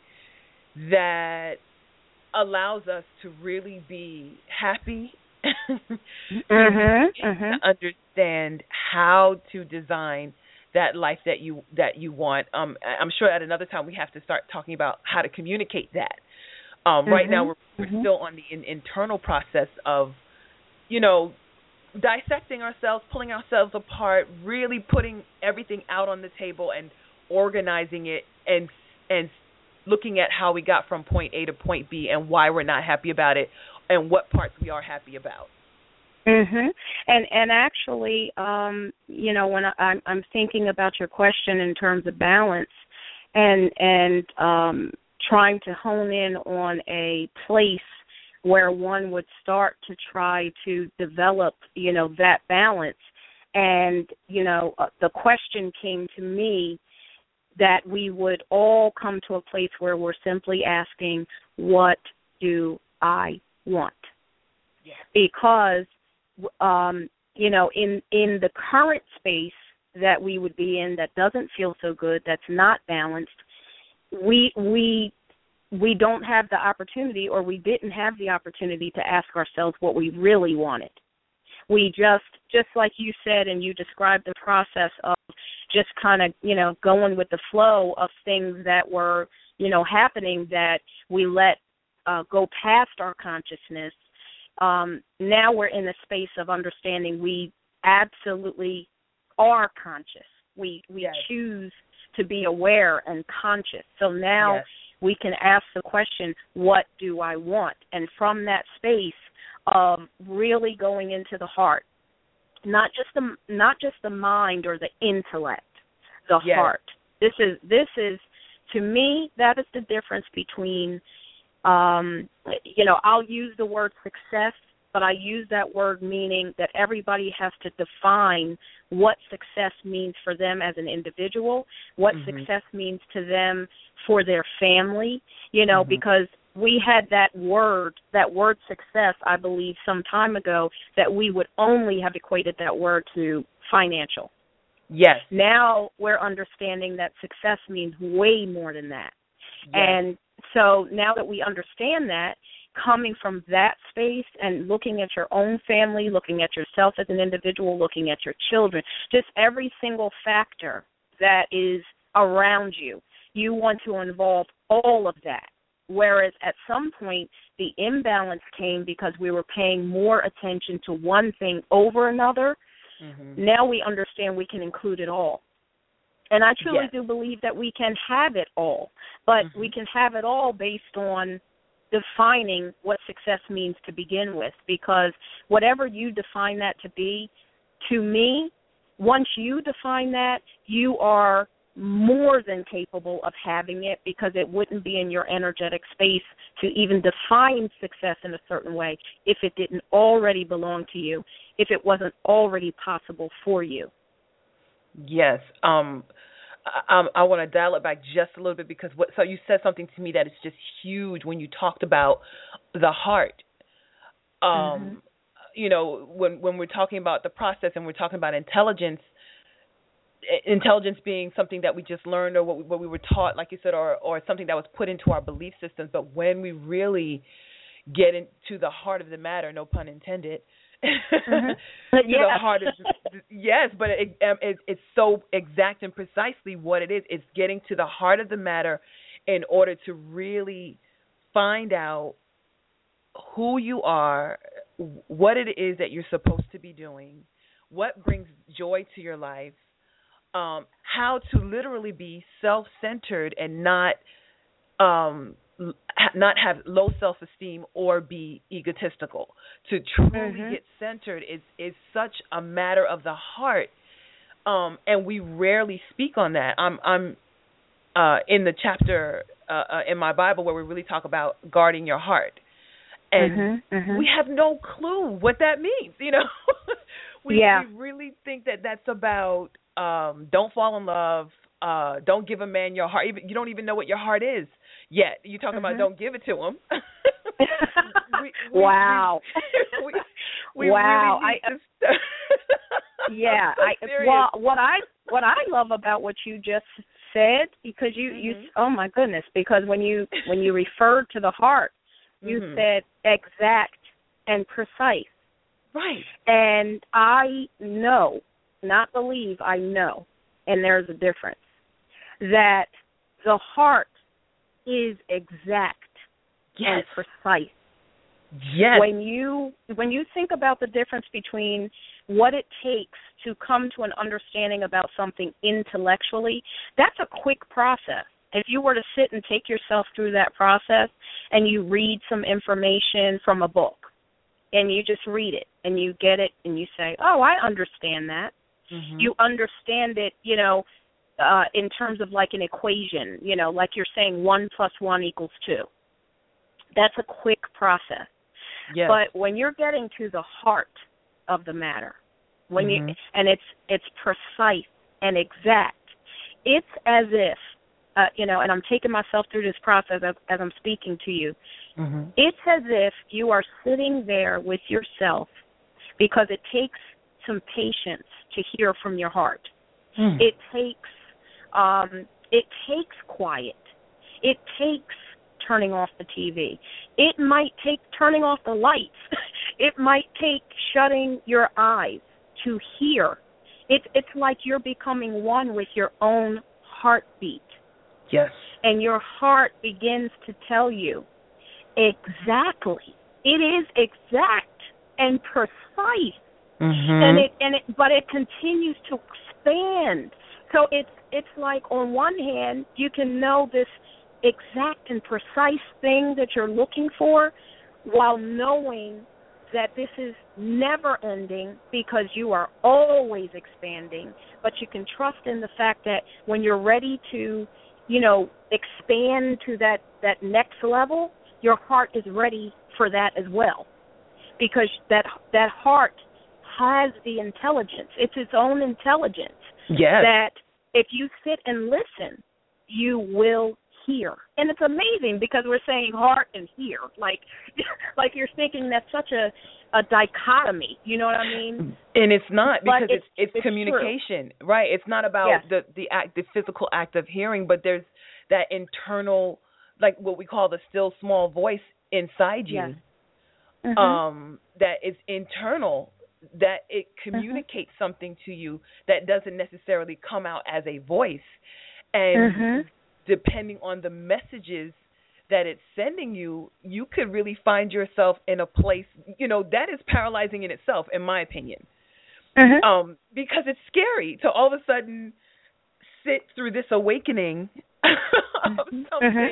that allows us to really be happy mm-hmm, mm-hmm. to understand how to design that life that you that you want. Um, I'm sure at another time we have to start talking about how to communicate that. Um, mm-hmm, right now we're, we're mm-hmm. still on the in, internal process of, you know, dissecting ourselves, pulling ourselves apart, really putting everything out on the table and organizing it and and looking at how we got from point A to point B and why we're not happy about it and what parts we are happy about. Mhm. And and actually, um, you know, when I, I'm I'm thinking about your question in terms of balance, and and um, trying to hone in on a place where one would start to try to develop, you know, that balance. And you know, uh, the question came to me that we would all come to a place where we're simply asking, "What do I want?" Yeah. Because, um, you know, in, in the current space that we would be in that doesn't feel so good, that's not balanced, we we we don't have the opportunity, or we didn't have the opportunity to ask ourselves what we really wanted. We just, just like you said, and you described the process of just kind of, you know, going with the flow of things that were, you know, happening that we let uh, go past our consciousness. Um, now we're in a space of understanding we absolutely are conscious. We we yes. choose to be aware and conscious. So now yes. we can ask the question, what do I want? And from that space of really going into the heart not just the not just the mind or the intellect, the yes. heart. This is this is to me that is the difference between, um, you know, I'll use the word success, but I use that word meaning that everybody has to define what success means for them as an individual, what mm-hmm. success means to them for their family, you know, mm-hmm. because we had that word, that word success, I believe, some time ago, that we would only have equated that word to financial. Yes. Now we're understanding that success means way more than that. Yes. And so now that we understand that, coming from that space and looking at your own family, looking at yourself as an individual, looking at your children, just every single factor that is around you, you want to involve all of that. Whereas at some point, the imbalance came because we were paying more attention to one thing over another. Mm-hmm. Now we understand we can include it all. And I truly yes. do believe that we can have it all, but mm-hmm. we can have it all based on defining what success means to begin with, because whatever you define that to be, to me, once you define that, you are more than capable of having it, because it wouldn't be in your energetic space to even define success in a certain way if it didn't already belong to you, if it wasn't already possible for you. Yes. Um, I, I want to dial it back just a little bit, because what, so you said something to me that is just huge when you talked about the heart. Um, mm-hmm. You know, when when we're talking about the process and we're talking about intelligence, intelligence being something that we just learned or what we, what we were taught, like you said, or or something that was put into our belief systems. But when we really get into the heart of the matter, no pun intended, mm-hmm. to yes. the heart of, yes, but it, it, it's so exact and precisely what it is. It's getting to the heart of the matter in order to really find out who you are, what it is that you're supposed to be doing, what brings joy to your life, um, how to literally be self-centered and not um, not have low self-esteem or be egotistical. To truly mm-hmm. get centered is, is such a matter of the heart, um, and we rarely speak on that. I'm, I'm uh, in the chapter uh, uh, in my Bible where we really talk about guarding your heart. And mm-hmm, mm-hmm. we have no clue what that means, you know. we, yeah. we really think that that's about um, don't fall in love, uh, don't give a man your heart. Even, you don't even know what your heart is yet. You're talking mm-hmm. about don't give it to him. we, we, wow. We, we, we wow. Really I, need to yeah. I, well, what I what I love about what you just said, because you, mm-hmm. you oh my goodness, because when you when you referred to the heart, you mm-hmm. said exact and precise. Right. And I know, not believe, I know, and there's a difference, that the heart is exact yes. and precise. Yes. When you when you think about the difference between what it takes to come to an understanding about something intellectually, that's a quick process. If you were to sit and take yourself through that process and you read some information from a book and you just read it and you get it and you say, oh, I understand that. Mm-hmm. You understand it, you know, uh, in terms of like an equation, you know, like you're saying one plus one equals two. That's a quick process. Yes. But when you're getting to the heart of the matter, when mm-hmm. you and it's it's precise and exact, it's as if, Uh, you know, and I'm taking myself through this process as, as I'm speaking to you. Mm-hmm. It's as if you are sitting there with yourself, because it takes some patience to hear from your heart. Mm. It takes um, it takes quiet. It takes turning off the T V. It might take turning off the lights. It might take shutting your eyes to hear. It's it's like you're becoming one with your own heartbeat. Yes. And your heart begins to tell you exactly. It is exact and precise. Mm-hmm. And it and it but it continues to expand. So it's it's like on one hand you can know this exact and precise thing that you're looking for, while knowing that this is never ending because you are always expanding, but you can trust in the fact that when you're ready to, you know, expand to that, that next level, your heart is ready for that as well, because that that heart has the intelligence. It's its own intelligence. Yes. That if you sit and listen, you will hear. And it's amazing because we're saying heart and hear. Like like you're thinking that's such a, a dichotomy. You know what I mean? And it's not, because But it's it's, it's, it's communication, true. Right? It's not about yes. the, the act, the physical act of hearing, but there's that internal, like what we call the still small voice inside you, yes. mm-hmm. um, that is internal, that it communicates mm-hmm. something to you that doesn't necessarily come out as a voice. And mm-hmm. depending on the messages that it's sending you, you could really find yourself in a place, you know, that is paralyzing in itself, in my opinion. Mm-hmm. Um, because it's scary to all of a sudden sit through this awakening of something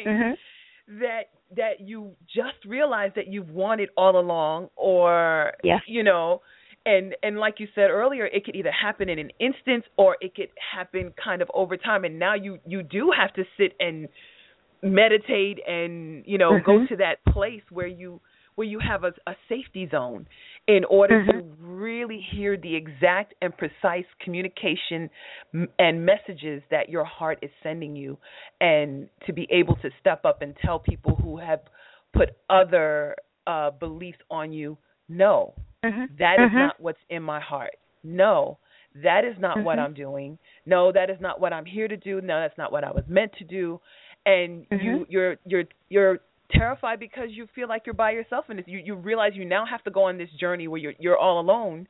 mm-hmm. that that you just realized that you've wanted all along, or, yes. you know, and, and like you said earlier, it could either happen in an instant or it could happen kind of over time. And now you, you do have to sit and meditate and, you know, mm-hmm. go to that place where you where you have a, a safety zone in order mm-hmm. to really hear the exact and precise communication m- and messages that your heart is sending you, and to be able to step up and tell people who have put other uh, beliefs on you, no, mm-hmm. that is mm-hmm. not what's in my heart. No, that is not mm-hmm. what I'm doing. No, that is not what I'm here to do. No, that's not what I was meant to do. And mm-hmm. you, you're, you're, you're terrified because you feel like you're by yourself, and you, you realize you now have to go on this journey where you're, you're all alone,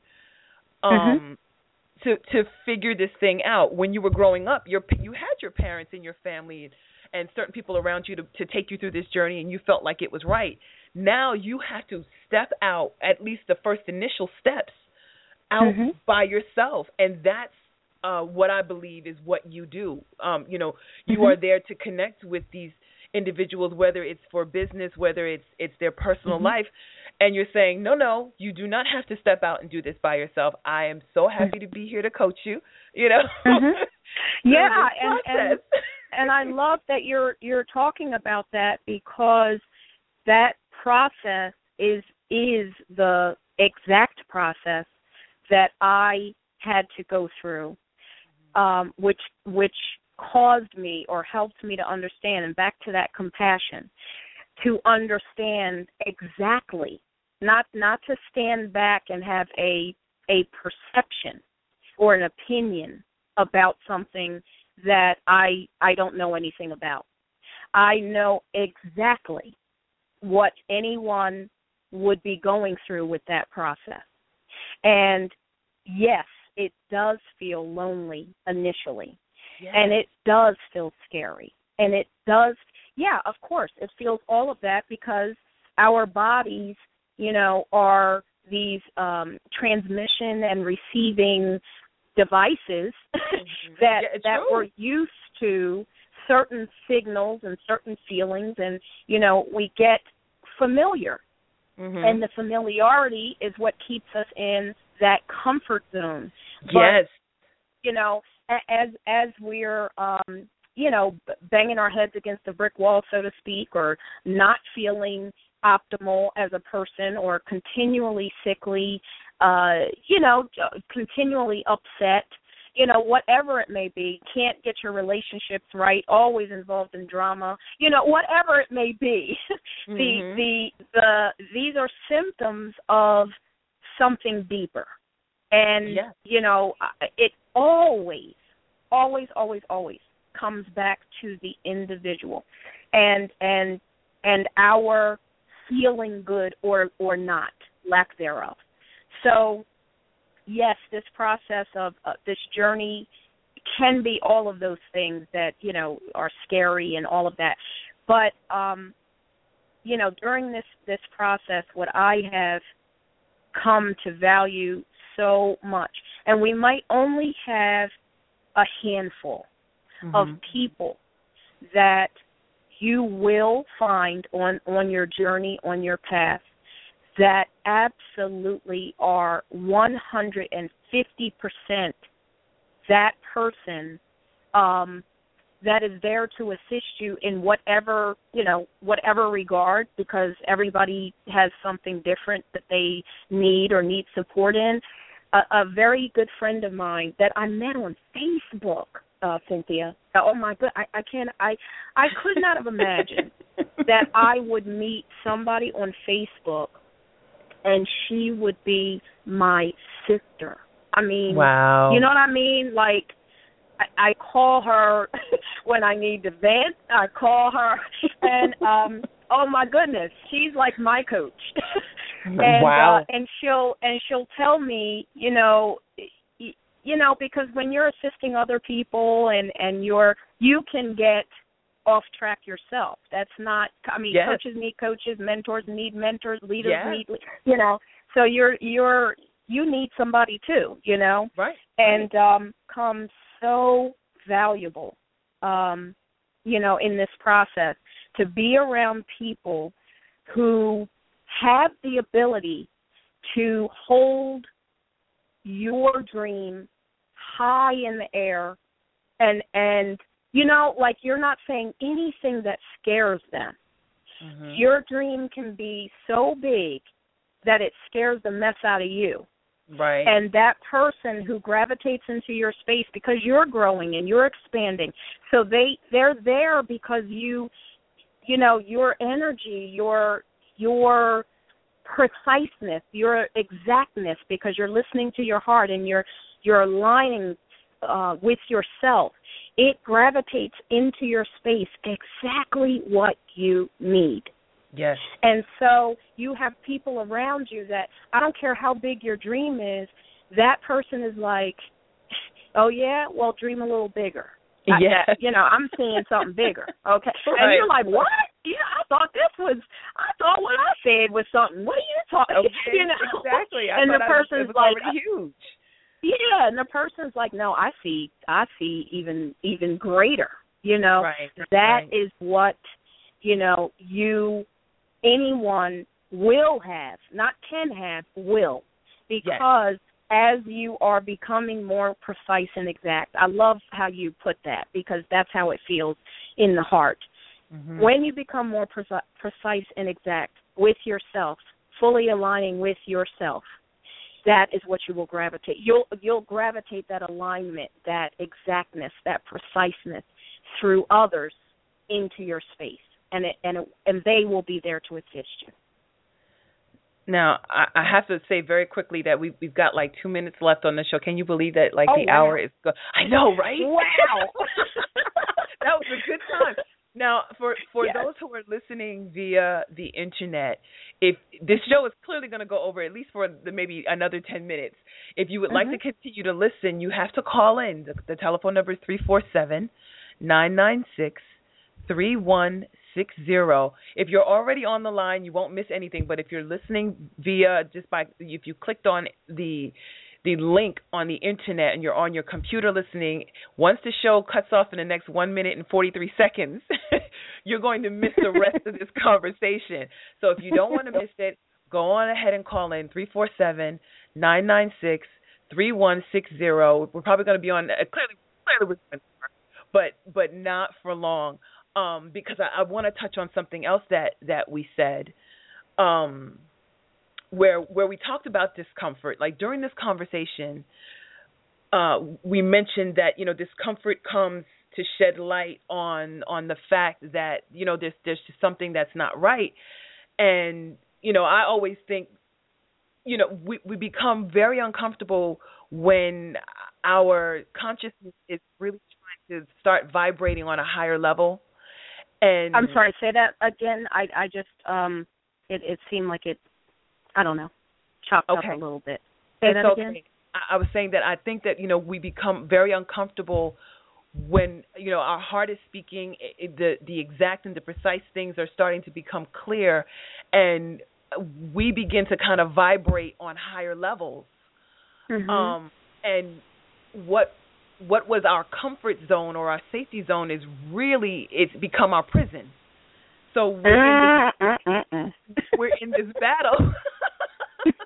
um, mm-hmm. to, to figure this thing out. When you were growing up, your, you had your parents and your family and certain people around you to, to take you through this journey, and you felt like it was right. Now you have to step out, at least the first initial steps, out mm-hmm. by yourself, and that's uh, what I believe is what you do. Um, you know, you mm-hmm. are there to connect with these individuals, whether it's for business, whether it's it's their personal mm-hmm. life, and you're saying, no, no, you do not have to step out and do this by yourself. I am so happy to be here to coach you, you know. Mm-hmm. Yeah, and, and and I love that you're you're talking about that, because that process is is the exact process that I had to go through, um, which which caused me or helped me to understand, and back to that compassion, to understand exactly, not not to stand back and have a a perception or an opinion about something that I I don't know anything about. I know exactly what anyone would be going through with that process. And yes, it does feel lonely initially. Yes. And it does feel scary. And it does, yeah, of course, it feels all of that, because our bodies, you know, are these um, transmission and receiving devices mm-hmm. that yeah, that true. we're used to certain signals and certain feelings, and, you know, we get familiar. Mm-hmm. And the familiarity is what keeps us in that comfort zone. Yes. But, you know, as as we're, um, you know, banging our heads against the brick wall, so to speak, or not feeling optimal as a person, or continually sickly, uh, you know, continually upset, you know, whatever it may be, can't get your relationships right, always involved in drama, you know, whatever it may be. the, mm-hmm. the the these are symptoms of something deeper. And, yeah. you know, it always, always, always, always comes back to the individual and and and our feeling good or, or not, lack thereof. So, yes, this process of uh, this journey can be all of those things that, you know, are scary and all of that. But, um, you know, during this, this process, what I have come to value so much, and we might only have a handful mm-hmm. of people that you will find on, on your journey, on your path, that absolutely are one hundred fifty percent that person um, that is there to assist you in whatever, you know, whatever regard, because everybody has something different that they need or need support in. A, a very good friend of mine that I met on Facebook, uh, Cynthia. Oh my God, I, I can't. I I could not have imagined that I would meet somebody on Facebook and she would be my sister. I mean, wow. You know what I mean? Like, I, I call her when I need to vent. I call her, and um, oh my goodness, she's like my coach. and wow. uh, and she'll and she'll tell me, you know, y- you know, because when you're assisting other people and and you're you can get off track yourself. That's not. I mean, yes. coaches need coaches, mentors need mentors, leaders yes. need, you know. So you're you're you need somebody too, you know. Right. And um, comes so valuable, um, you know, in this process to be around people who have the ability to hold your dream high in the air and and you know, like you're not saying anything that scares them. Mm-hmm. Your dream can be so big that it scares the mess out of you. Right. And that person who gravitates into your space because you're growing and you're expanding. So they they're there because you you know, your energy, your your preciseness, your exactness, because you're listening to your heart and you're you're aligning uh, with yourself. It gravitates into your space exactly what you need. Yes. And so you have people around you that, I don't care how big your dream is, that person is like, oh, yeah, well, dream a little bigger. Yeah. I, you know, I'm seeing something bigger. Okay. Right. And you're like, what? Yeah, I thought this was, I thought what I said was something. What are you talking about? Okay, you know? exactly. I and the I person's was, it was like, already huge. Yeah, and the person's like, no, I see, I see even even greater. You know, right, that right. is what, you know, you, anyone will have, not can have, will, because yes. as you are becoming more precise and exact. I love how you put that because that's how it feels in the heart. Mm-hmm. When you become more preci- precise and exact with yourself, fully aligning with yourself, that is what you will gravitate. You'll you'll gravitate that alignment, that exactness, that preciseness through others into your space, and it, and it, and they will be there to assist you. Now, I, I have to say very quickly that we we've got like two minutes left on the show. Can you believe that? Like oh, the wow. hour is go- I know, right? Wow, that was a good time. Now, for, for yes. those who are listening via the internet, if this show is clearly going to go over at least for the, maybe another ten minutes. If you would mm-hmm. like to continue to listen, you have to call in. The, the telephone number is three four seven, nine nine six, three one six zero. If you're already on the line, you won't miss anything. But if you're listening via just by if you clicked on the the link on the internet and you're on your computer listening, once the show cuts off in the next one minute and forty-three seconds, you're going to miss the rest of this conversation. So if you don't want to miss it, go on ahead and call in three four seven, nine nine six, three one six zero. We're probably going to be on, uh, clearly, clearly we're but but not for long, um, because I, I want to touch on something else that, that we said. Um where where we talked about discomfort. Like during this conversation, uh, we mentioned that, you know, discomfort comes to shed light on on the fact that, you know, there's there's just something that's not right. And, you know, I always think, you know, we, we become very uncomfortable when our consciousness is really trying to start vibrating on a higher level. And I'm sorry, say that again. I I just um it, it seemed like it I don't know, chopped okay. up a little bit. Say it's that okay. again. I, I was saying that I think that, you know, we become very uncomfortable when, you know, our heart is speaking, it, the the exact and the precise things are starting to become clear, and we begin to kind of vibrate on higher levels. Mm-hmm. Um, and what what was our comfort zone or our safety zone is really, it's become our prison. So we're in this, we're in this battle.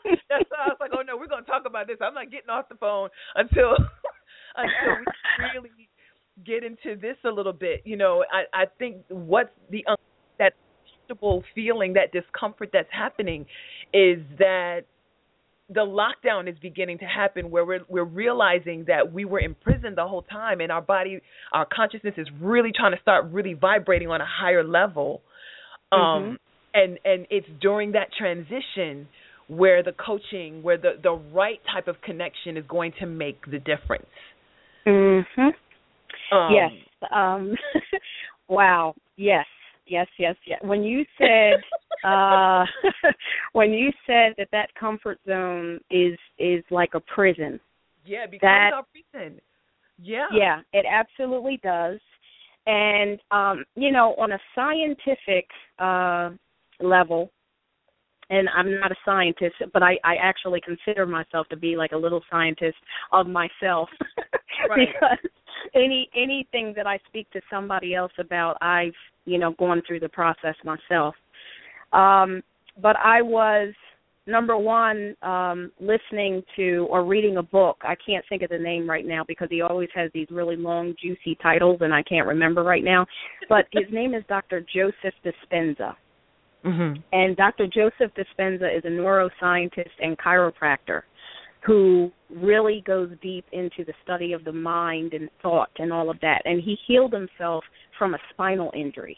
That's why I was like, oh no, we're gonna talk about this. I'm not getting off the phone until until we really get into this a little bit. You know, I, I think what's the um, that uncomfortable feeling, that discomfort that's happening, is that the lockdown is beginning to happen, where we're we're realizing that we were imprisoned the whole time, and our body, our consciousness is really trying to start really vibrating on a higher level. Um, mm-hmm. and and it's during that transition where the coaching, where the, the right type of connection is going to make the difference. Mhm. Um, yes. Um, wow. Yes. Yes. Yes. Yes. When you said, uh, when you said that that comfort zone is is like a prison. Yeah, because that, our prison. Yeah. Yeah, it absolutely does. And um, you know, on a scientific uh, level, and I'm not a scientist, but I, I actually consider myself to be like a little scientist of myself. Right. Because any anything that I speak to somebody else about, I've, you know, gone through the process myself. Um, but I was, number one, um, listening to or reading a book. I can't think of the name right now because he always has these really long, juicy titles, and I can't remember right now. But his name is Doctor Joseph Dispenza. Mm-hmm. And Doctor Joseph Dispenza is a neuroscientist and chiropractor who really goes deep into the study of the mind and thought and all of that. And he healed himself from a spinal injury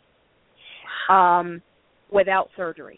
um, without surgery.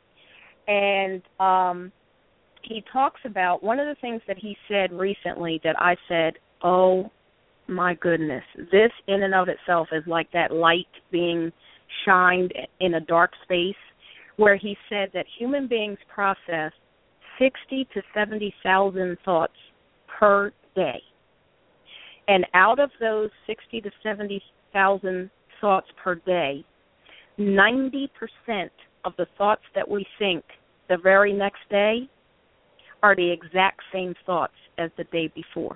And um, he talks about, one of the things that he said recently that I said, oh, my goodness, this in and of itself is like that light being shined in a dark space, where he said that human beings process sixty to seventy thousand thoughts per day. And out of those sixty to seventy thousand thoughts per day, ninety percent of the thoughts that we think the very next day are the exact same thoughts as the day before.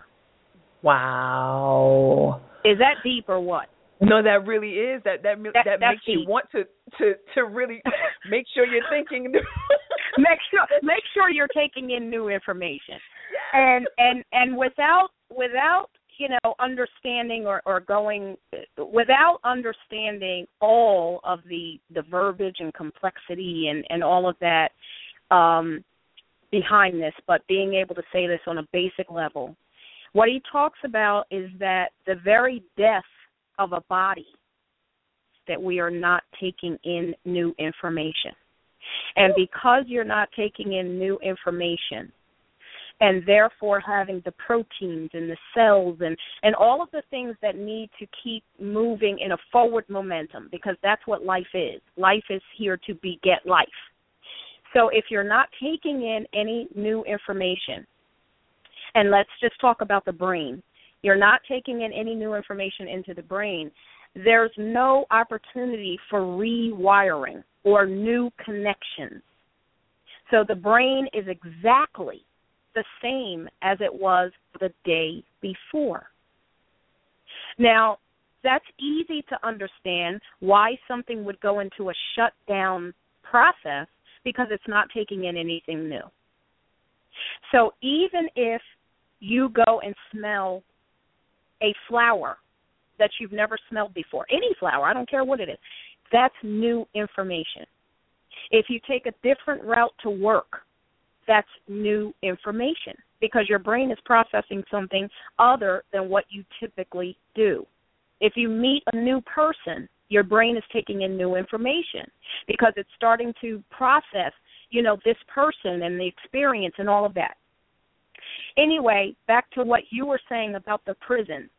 Wow. Is that deep or what? No, that really is. That that that, that makes deep. you want to, to, to really make sure you're thinking. make sure make sure you're taking in new information, and and and without without you know understanding or, or going without understanding all of the the verbiage and complexity and, and all of that um, behind this, but being able to say this on a basic level, what he talks about is that the very death of a body, that we are not taking in new information. And because you're not taking in new information, and therefore having the proteins and the cells and, and all of the things that need to keep moving in a forward momentum, because that's what life is. Life is here to beget life. So if you're not taking in any new information, and let's just talk about the brain, you're not taking in any new information into the brain, there's no opportunity for rewiring or new connections. So the brain is exactly the same as it was the day before. Now, that's easy to understand why something would go into a shutdown process, because it's not taking in anything new. So even if you go and smell a flower that you've never smelled before, any flower, I don't care what it is, that's new information. If you take a different route to work, that's new information, because your brain is processing something other than what you typically do. If you meet a new person, your brain is taking in new information because it's starting to process, you know, this person and the experience and all of that. Anyway, back to what you were saying about the prison.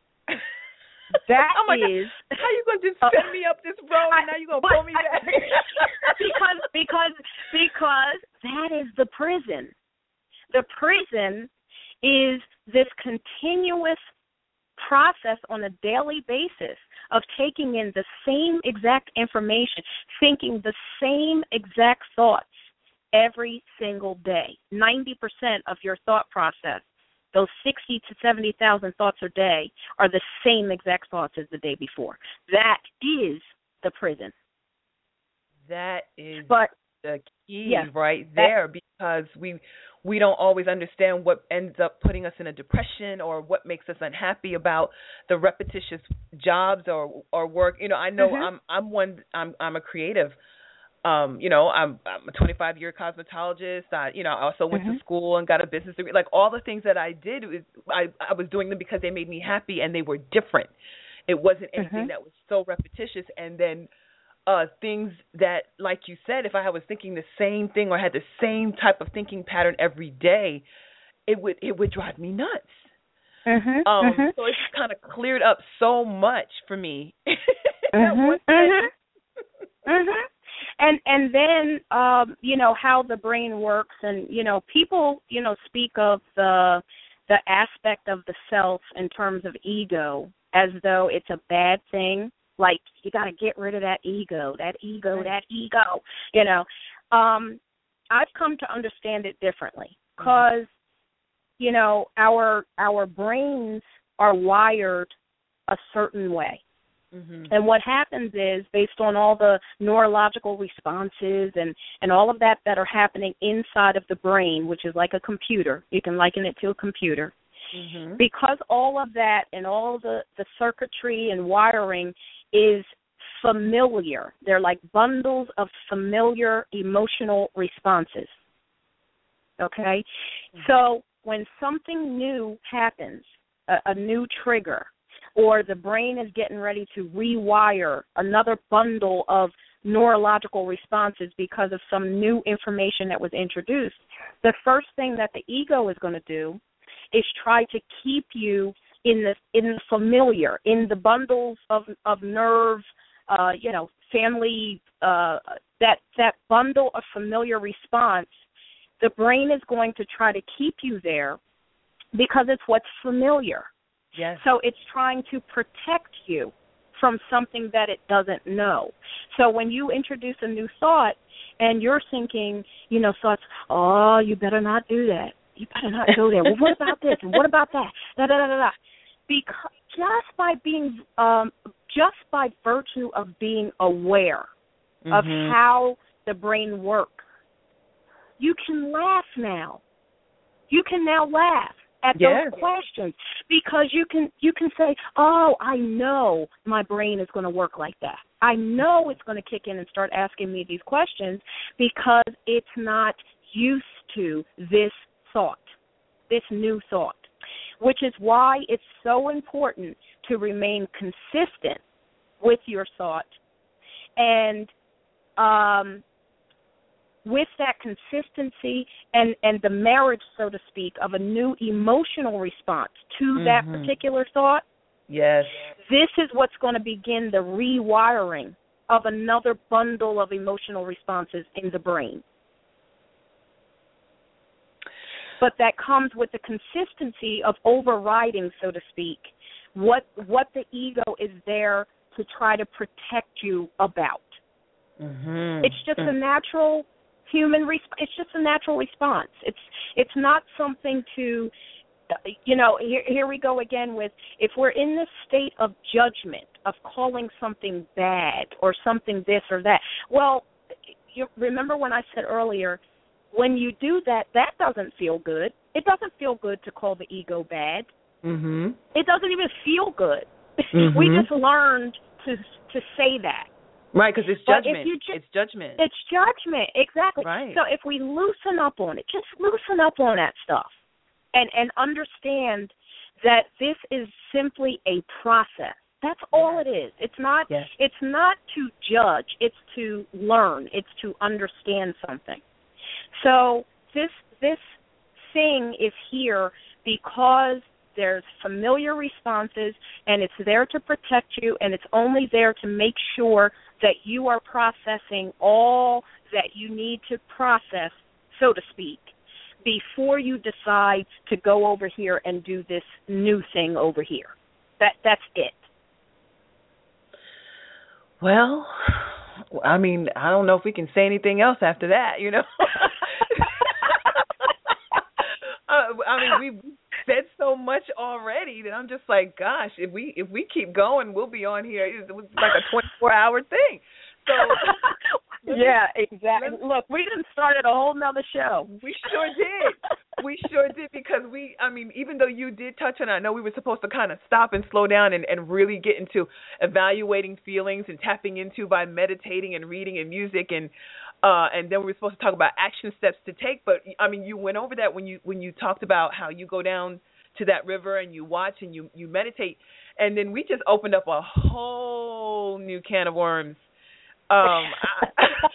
That oh my is. God. How you going to just send me up this road and now you're going to pull me back? because because because that is the prison. The prison is this continuous process on a daily basis of taking in the same exact information, thinking the same exact thoughts every single day. ninety percent of your thought process, those sixty to seventy thousand thoughts a day, are the same exact thoughts as the day before. That is the prison. That is but the key Yes. right That- there, because we we don't always understand what ends up putting us in a depression, or what makes us unhappy about the repetitious jobs or or work. You know, I know Mhm. I'm I'm one I'm I'm a creative. Um, you know, I'm I'm a twenty-five year cosmetologist. I, you know, I also went Mhm. to school and got a business degree. Like, all the things that I did, was, I I was doing them because they made me happy and they were different. It wasn't anything Mhm. that was so repetitious. And then uh, things that, like you said, if I was thinking the same thing or had the same type of thinking pattern every day, it would it would drive me nuts. Mhm. Um, Mhm. so it just kind of cleared up so much for me. that Mhm. one Mhm. day. Mhm. And and then um, you know, how the brain works, and you know, people, you know, speak of the the aspect of the self in terms of ego as though it's a bad thing. Like, you got to get rid of that ego, that ego, Right. that ego. You know, um, I've come to understand it differently, because you know, our our brains are wired a certain way. Mhm. And what happens is, based on all the neurological responses and, and all of that that are happening inside of the brain, which is like a computer, you can liken it to a computer, Mhm. because all of that and all the, the circuitry and wiring is familiar. They're like bundles of familiar emotional responses. Okay? Mhm. So when something new happens, a, a new trigger, or the brain is getting ready to rewire another bundle of neurological responses because of some new information that was introduced, the first thing that the ego is going to do is try to keep you in the in the familiar, in the bundles of of nerve, uh, you know, family, uh, that that bundle of familiar response. The brain is going to try to keep you there because it's what's familiar. Yes. So it's trying to protect you from something that it doesn't know. So when you introduce a new thought and you're thinking, you know, thoughts, oh, you better not do that. You better not go there. Well, what about this? And what about that? Da, da, da, da, da. Because just by being, um, just by virtue of being aware Mhm. of how the brain works, you can laugh now. You can now laugh at Yes. those questions, because you can you can say, oh, I know my brain is going to work like that. I know it's going to kick in and start asking me these questions because it's not used to this thought, this new thought, which is why it's so important to remain consistent with your thought, and um, with that consistency and, and the marriage, so to speak, of a new emotional response to Mhm. that particular thought, Yes. this is what's going to begin the rewiring of another bundle of emotional responses in the brain. But that comes with the consistency of overriding, so to speak, what what the ego is there to try to protect you about. Mhm. It's just a natural human resp- it's just a natural response. It's it's not something to, you know, here, here we go again with, if we're in this state of judgment, of calling something bad or something this or that. Well, you remember when I said earlier, when you do that, that doesn't feel good. It doesn't feel good to call the ego bad. Mhm. It doesn't even feel good. Mhm. We just learned to to say that. Right, because it's But if judgment. you ju- It's judgment. It's judgment, exactly. Right. So if we loosen up on it, just loosen up on that stuff, and and understand that this is simply a process. That's all it is. It's not. Yes. It's not to judge. It's to learn. It's to understand something. So this this thing is here because there's familiar responses, and it's there to protect you, and it's only there to make sure that you are processing all that you need to process, so to speak, before you decide to go over here and do this new thing over here. That that's it. Well, I mean, I don't know if we can say anything else after that, you know. uh, I mean, we've said so much already that I'm just like, gosh, if we if we keep going, we'll be on here. It was like a twenty-four hour thing. So Yeah, exactly. Look, we done started a whole nother show. We sure did. We sure did because we, I mean, even though you did touch on it, I know we were supposed to kind of stop and slow down and, and really get into evaluating feelings and tapping into by meditating and reading and music and uh, and then we were supposed to talk about action steps to take. But I mean, you went over that when you when you talked about how you go down to that river and you watch and you, you meditate, and then we just opened up a whole new can of worms. Um, I,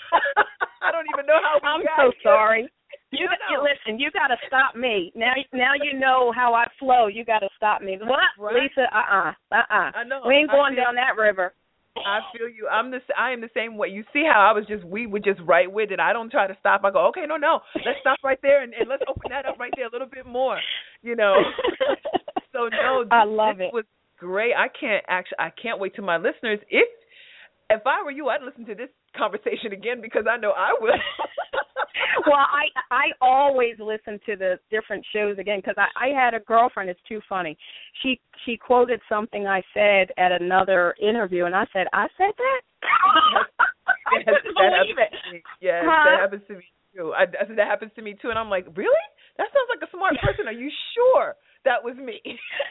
I don't even know how we I'm got so here. sorry. You, No, you no. listen. You got to stop me now. Now you know how I flow. You got to stop me. What, Right. Lisa? Uh uh-uh, uh. Uh-uh. I know. We ain't I going feel- down that river. I feel you. I'm the. I am the same way. You see how I was just. We were just right with it. I don't try to stop. I go, okay, no, no. Let's stop right there and, and let's open that up right there a little bit more. You know. So no, this, I love this it. was great. I can't actually. I can't wait to my listeners. If if I were you, I'd listen to this conversation again because I know I will. Well, I I always listen to the different shows again because I, I had a girlfriend. It's too funny. She she quoted something I said at another interview, and I said, I said that. I Yes, couldn't that believe happens it. to me. Yes, Huh? that happens to me too. I, I said that happens to me too, and I'm like, really? That sounds like a smart person. Are you sure that was me?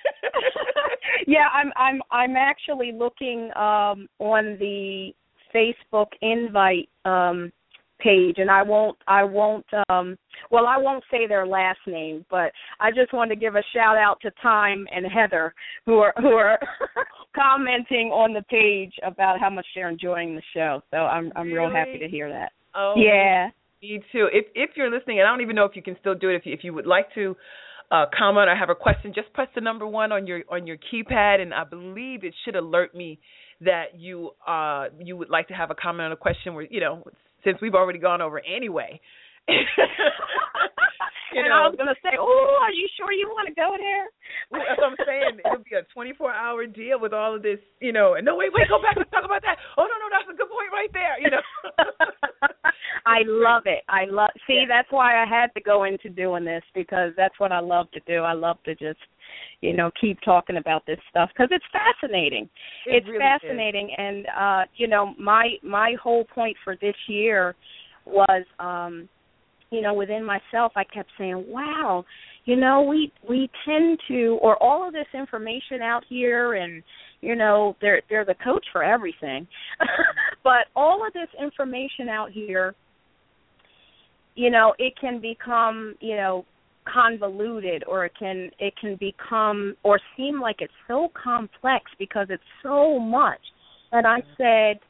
Yeah, I'm I'm I'm actually looking um, on the Facebook invite um, page, and I won't I won't um, well I won't say their last name, but I just wanted to give a shout out to Time and Heather who are who are commenting on the page about how much they're enjoying the show. So I'm I'm real happy Really? to hear that. Oh, Yeah. me too. If if you're listening, and I don't even know if you can still do it. If you, if you would like to uh, comment or have a question, just press the number one on your on your keypad, and I believe it should alert me that you uh you would like to have a comment on a question. Where you know, since we've already gone over anyway. You and know. I was going to say, oh, are you sure you want to go there? Well, that's what I'm saying. It'll be a twenty-four hour deal with all of this, you know. And no, wait, wait, go back. Let's talk about that. Oh, no, no, that's a good point right there, you know. I love it. I love. See, Yeah. that's why I had to go into doing this because that's what I love to do. I love to just, you know, keep talking about this stuff because it's fascinating. It it's really fascinating, and uh, you know, my my whole point for this year was. Um, You know, within myself, I kept saying, wow, you know, we we tend to, or all of this information out here, and, you know, they're, they're the coach for everything. But all of this information out here, you know, it can become, you know, convoluted, or it can it can become or seem like it's so complex because it's so much. And I said,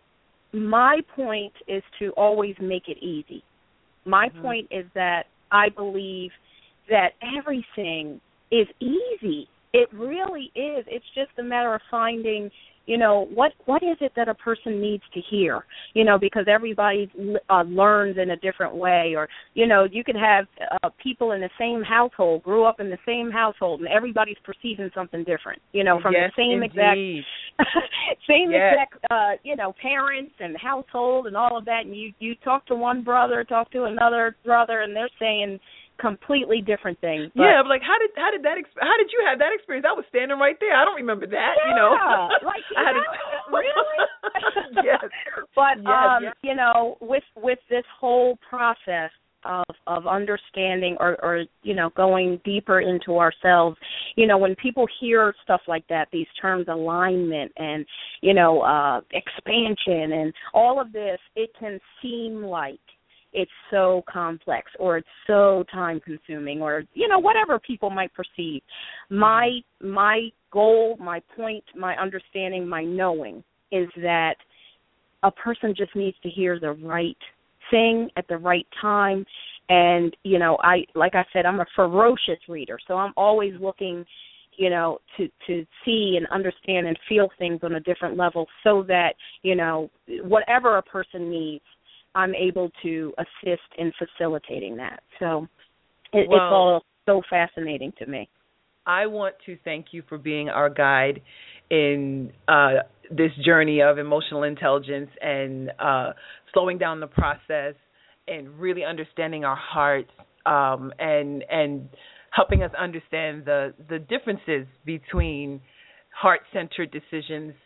my point is to always make it easy. My Mm-hmm. point is that I believe that everything is easy. It really is. It's just a matter of finding, you know, what what is it that a person needs to hear, you know, because everybody uh, learns in a different way. Or, you know, you could have uh, people in the same household, grew up in the same household, and everybody's perceiving something different, you know, from yes, the same indeed. exact same Yes. exact, uh, you know, parents and household and all of that. And you, you talk to one brother, talk to another brother, and they're saying completely different things. But, yeah, but like how did how did that exp- how did you have that experience? I was standing right there. I don't remember that. Yeah, you know, like I had yeah, really. yes, But yes, um, yes. you know, with with this whole process of of understanding or, or you know going deeper into ourselves, you know, when people hear stuff like that, these terms alignment and you know uh, expansion and all of this, it can seem like it's so complex or it's so time consuming or, you know, whatever people might perceive. My my goal, my point, my understanding, my knowing is that a person just needs to hear the right thing at the right time. And, you know, I like I said, I'm a ferocious reader, so I'm always looking, you know, to, to see and understand and feel things on a different level so that, you know, whatever a person needs, I'm able to assist in facilitating that. So it, Well, it's all so fascinating to me. I want to thank you for being our guide in uh, this journey of emotional intelligence and uh, slowing down the process and really understanding our hearts um, and and helping us understand the, the differences between heart-centered decisions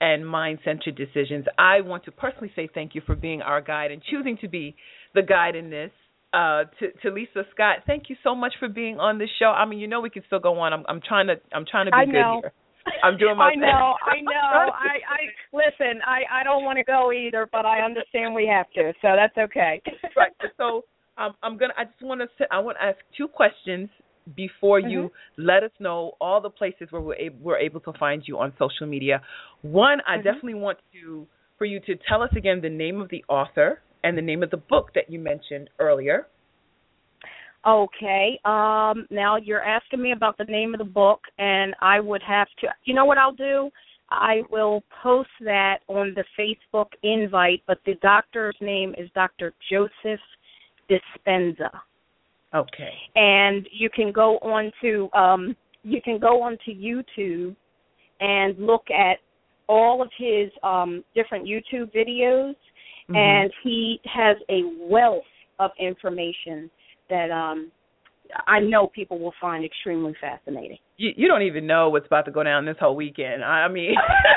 and mind-centered decisions. I want to personally say thank you for being our guide and choosing to be the guide in this. Uh, to, to Lisa Scott, thank you so much for being on the show. I mean, you know, we can still go on. I'm, I'm trying to, I'm trying to be I good know. here. I'm doing my I know, I know. I, I listen. I, I don't want to go either, but I understand we have to, so that's okay. Right. So um, I'm gonna. I just want to. I want to ask two questions before you mm-hmm. let us know all the places where we're able, we're able to find you on social media. One, I mm-hmm. definitely want to for you to tell us again the name of the author and the name of the book that you mentioned earlier. Okay. Um, now you're asking me about the name of the book, and I would have to, you know what I'll do? I will post that on the Facebook invite, but the doctor's name is Doctor Joseph Dispenza. Okay. And you can go on to, um, you can go onto YouTube and look at all of his um, different YouTube videos, mm-hmm. and he has a wealth of information that um, I know people will find extremely fascinating. You, you don't even know what's about to go down this whole weekend. I mean,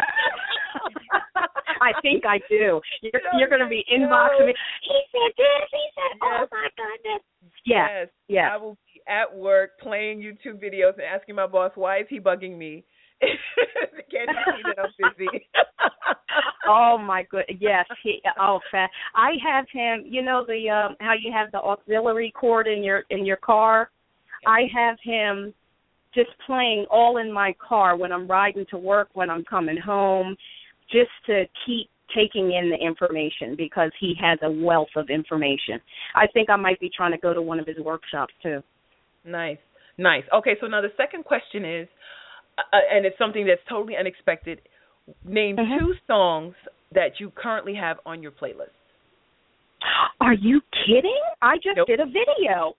I think I do. You're, you're going to be inboxing me. He said this. He said, yes. Oh my goodness. Yeah. Yes. Yes. I will be at work playing YouTube videos and asking my boss, why is he bugging me? Can't you see that I'm busy? Oh my good, yes. He, oh, fat. I have him. You know the um, how you have the auxiliary cord in your in your car. I have him just playing all in my car when I'm riding to work, when I'm coming home, just to keep taking in the information because he has a wealth of information. I think I might be trying to go to one of his workshops too. Nice, nice. Okay, so now the second question is. Uh, and it's something that's totally unexpected. Name mm-hmm. two songs that you currently have on your playlist. Are you kidding? I just nope. did a video.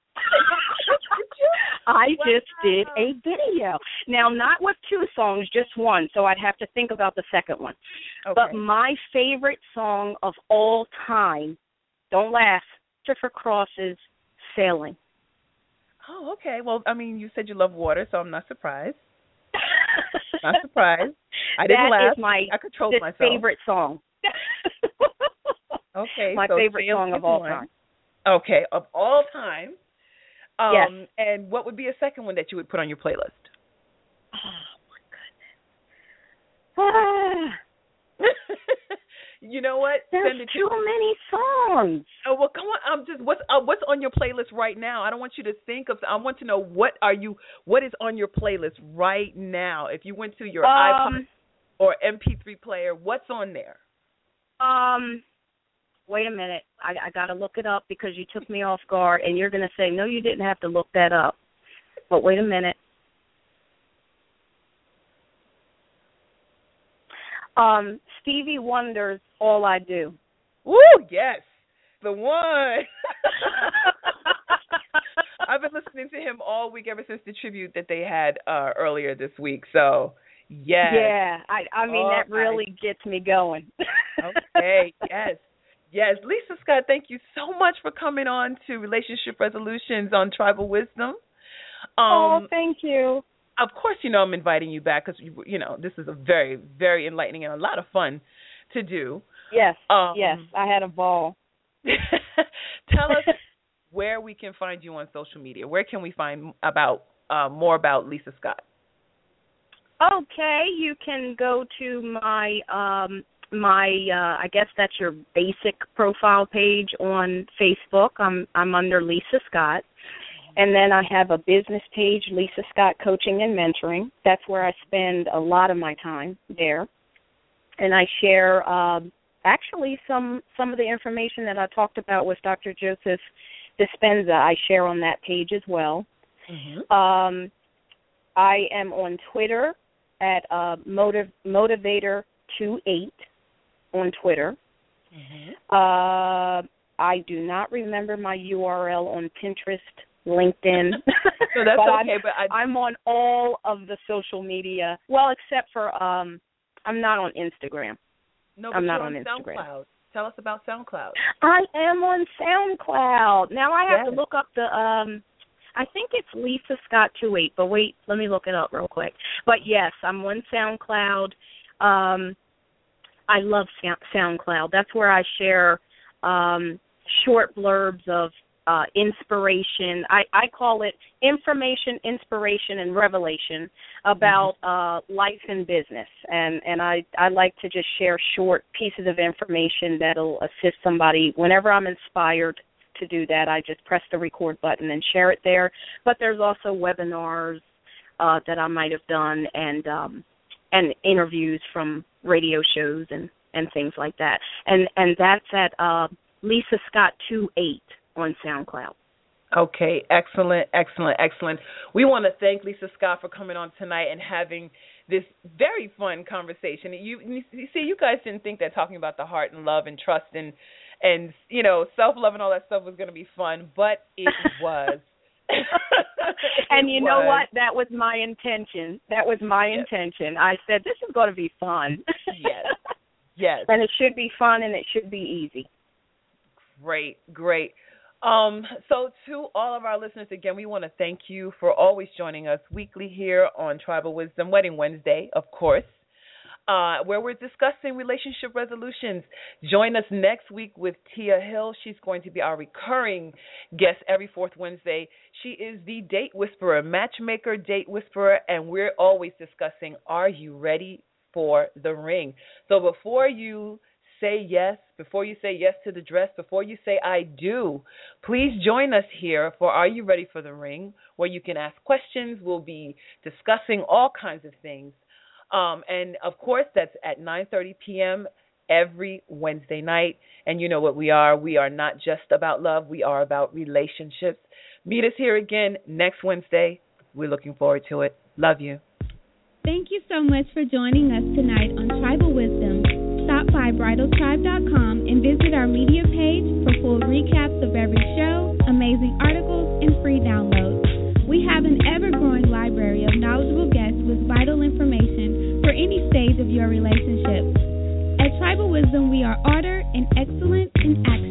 I wow. just did a video. Now, not with two songs, just one, so I'd have to think about the second one. Okay. But my favorite song of all time, don't laugh, Christopher Cross's Sailing. Oh, okay. Well, I mean, you said you love water, so I'm not surprised. Not surprised. I didn't that laugh. Is my I controlled myself. favorite song. Okay, my so favorite song of all one. time. Okay, of all time. Um, yes. And what would be a second one that you would put on your playlist? Oh my goodness. You know what? There's Send it too to many songs. Oh well, come on. I'm just what's uh, what's on your playlist right now? I don't want you to think of. I want to know what are you. What is on your playlist right now? If you went to your um, iPod or M P three player, what's on there? Um, wait a minute. I, I got to look it up because you took me off guard, and you're going to say no, you didn't have to look that up. But wait a minute. Um, Stevie Wonder's All I Do. Woo, yes, the one. I've been listening to him all week ever since the tribute that they had uh, earlier this week. So, yes. Yeah, I, I mean, all that really right. gets me going. Okay, yes. Yes, Lisa Scott, thank you so much for coming on to Relationship Resolutions on Tribal Wisdom. Um, oh, thank you. Of course, you know I'm inviting you back because, you, you know, this is a very, very enlightening and a lot of fun to do. Yes, um, yes, I had a ball. Tell us where we can find you on social media. Where can we find about uh, more about Lisa Scott? Okay, you can go to my, um, my uh, I guess that's your basic profile page on Facebook. I'm I'm under Lisa Scott. And then I have a business page, Lisa Scott Coaching and Mentoring. That's where I spend a lot of my time there. And I share um, actually some some of the information that I talked about with Doctor Joseph Dispenza. I share on that page as well. Mm-hmm. Um, I am on Twitter at uh, motiv- Motivator twenty-eight on Twitter. Mm-hmm. Uh, I do not remember my U R L on Pinterest, LinkedIn. So that's but okay, I'm, but I... I'm on all of the social media. Well, except for um, I'm not on Instagram. No, but I'm not you're on, on Instagram. SoundCloud. Tell us about SoundCloud. I am on SoundCloud. Now I have yes. to look up the um. I think it's Lisa Scott twenty-eight, but wait, let me look it up real quick. But yes, I'm on SoundCloud. Um, I love SoundCloud. That's where I share um, short blurbs of uh, inspiration. I, I call it information, inspiration, and revelation about uh, life and business. And, and I, I like to just share short pieces of information that'll assist somebody. Whenever I'm inspired to do that, I just press the record button and share it there. But there's also webinars uh, that I might have done and um, and interviews from radio shows and, and things like that. And and that's at uh, Lisa Scott two eight on SoundCloud. Okay, excellent, excellent, excellent. We want to thank Lisa Scott for coming on tonight and having this very fun conversation. You, you see, you guys didn't think that talking about the heart and love and trust and, and you know, self-love and all that stuff was going to be fun, but it was. And you was. know what? That was my intention. That was my yes. intention. I said, this is going to be fun. Yes, yes. And it should be fun and it should be easy. Great, great. Um, so to all of our listeners, again, we want to thank you for always joining us weekly here on Tribal Wisdom Wedding Wednesday, of course, uh, where we're discussing relationship resolutions. Join us next week with Tia Hill. She's going to be our recurring guest every fourth Wednesday. She is the date whisperer, matchmaker, date whisperer, and we're always discussing, are you ready for the ring? So before you say yes, before you say yes to the dress, before you say I do, please join us here for Are You Ready for the Ring, where you can ask questions. We'll be discussing all kinds of things. Um, and, of course, that's at nine thirty p.m. every Wednesday night. And you know what we are. We are not just about love. We are about relationships. Meet us here again next Wednesday. We're looking forward to it. Love you. Thank you so much for joining us tonight on Tribal Wisdom. Stop by bridal tribe dot com and visit our media page for full recaps of every show, amazing articles, and free downloads. We have an ever-growing library of knowledgeable guests with vital information for any stage of your relationship. At Tribal Wisdom, we are order and excellence in action.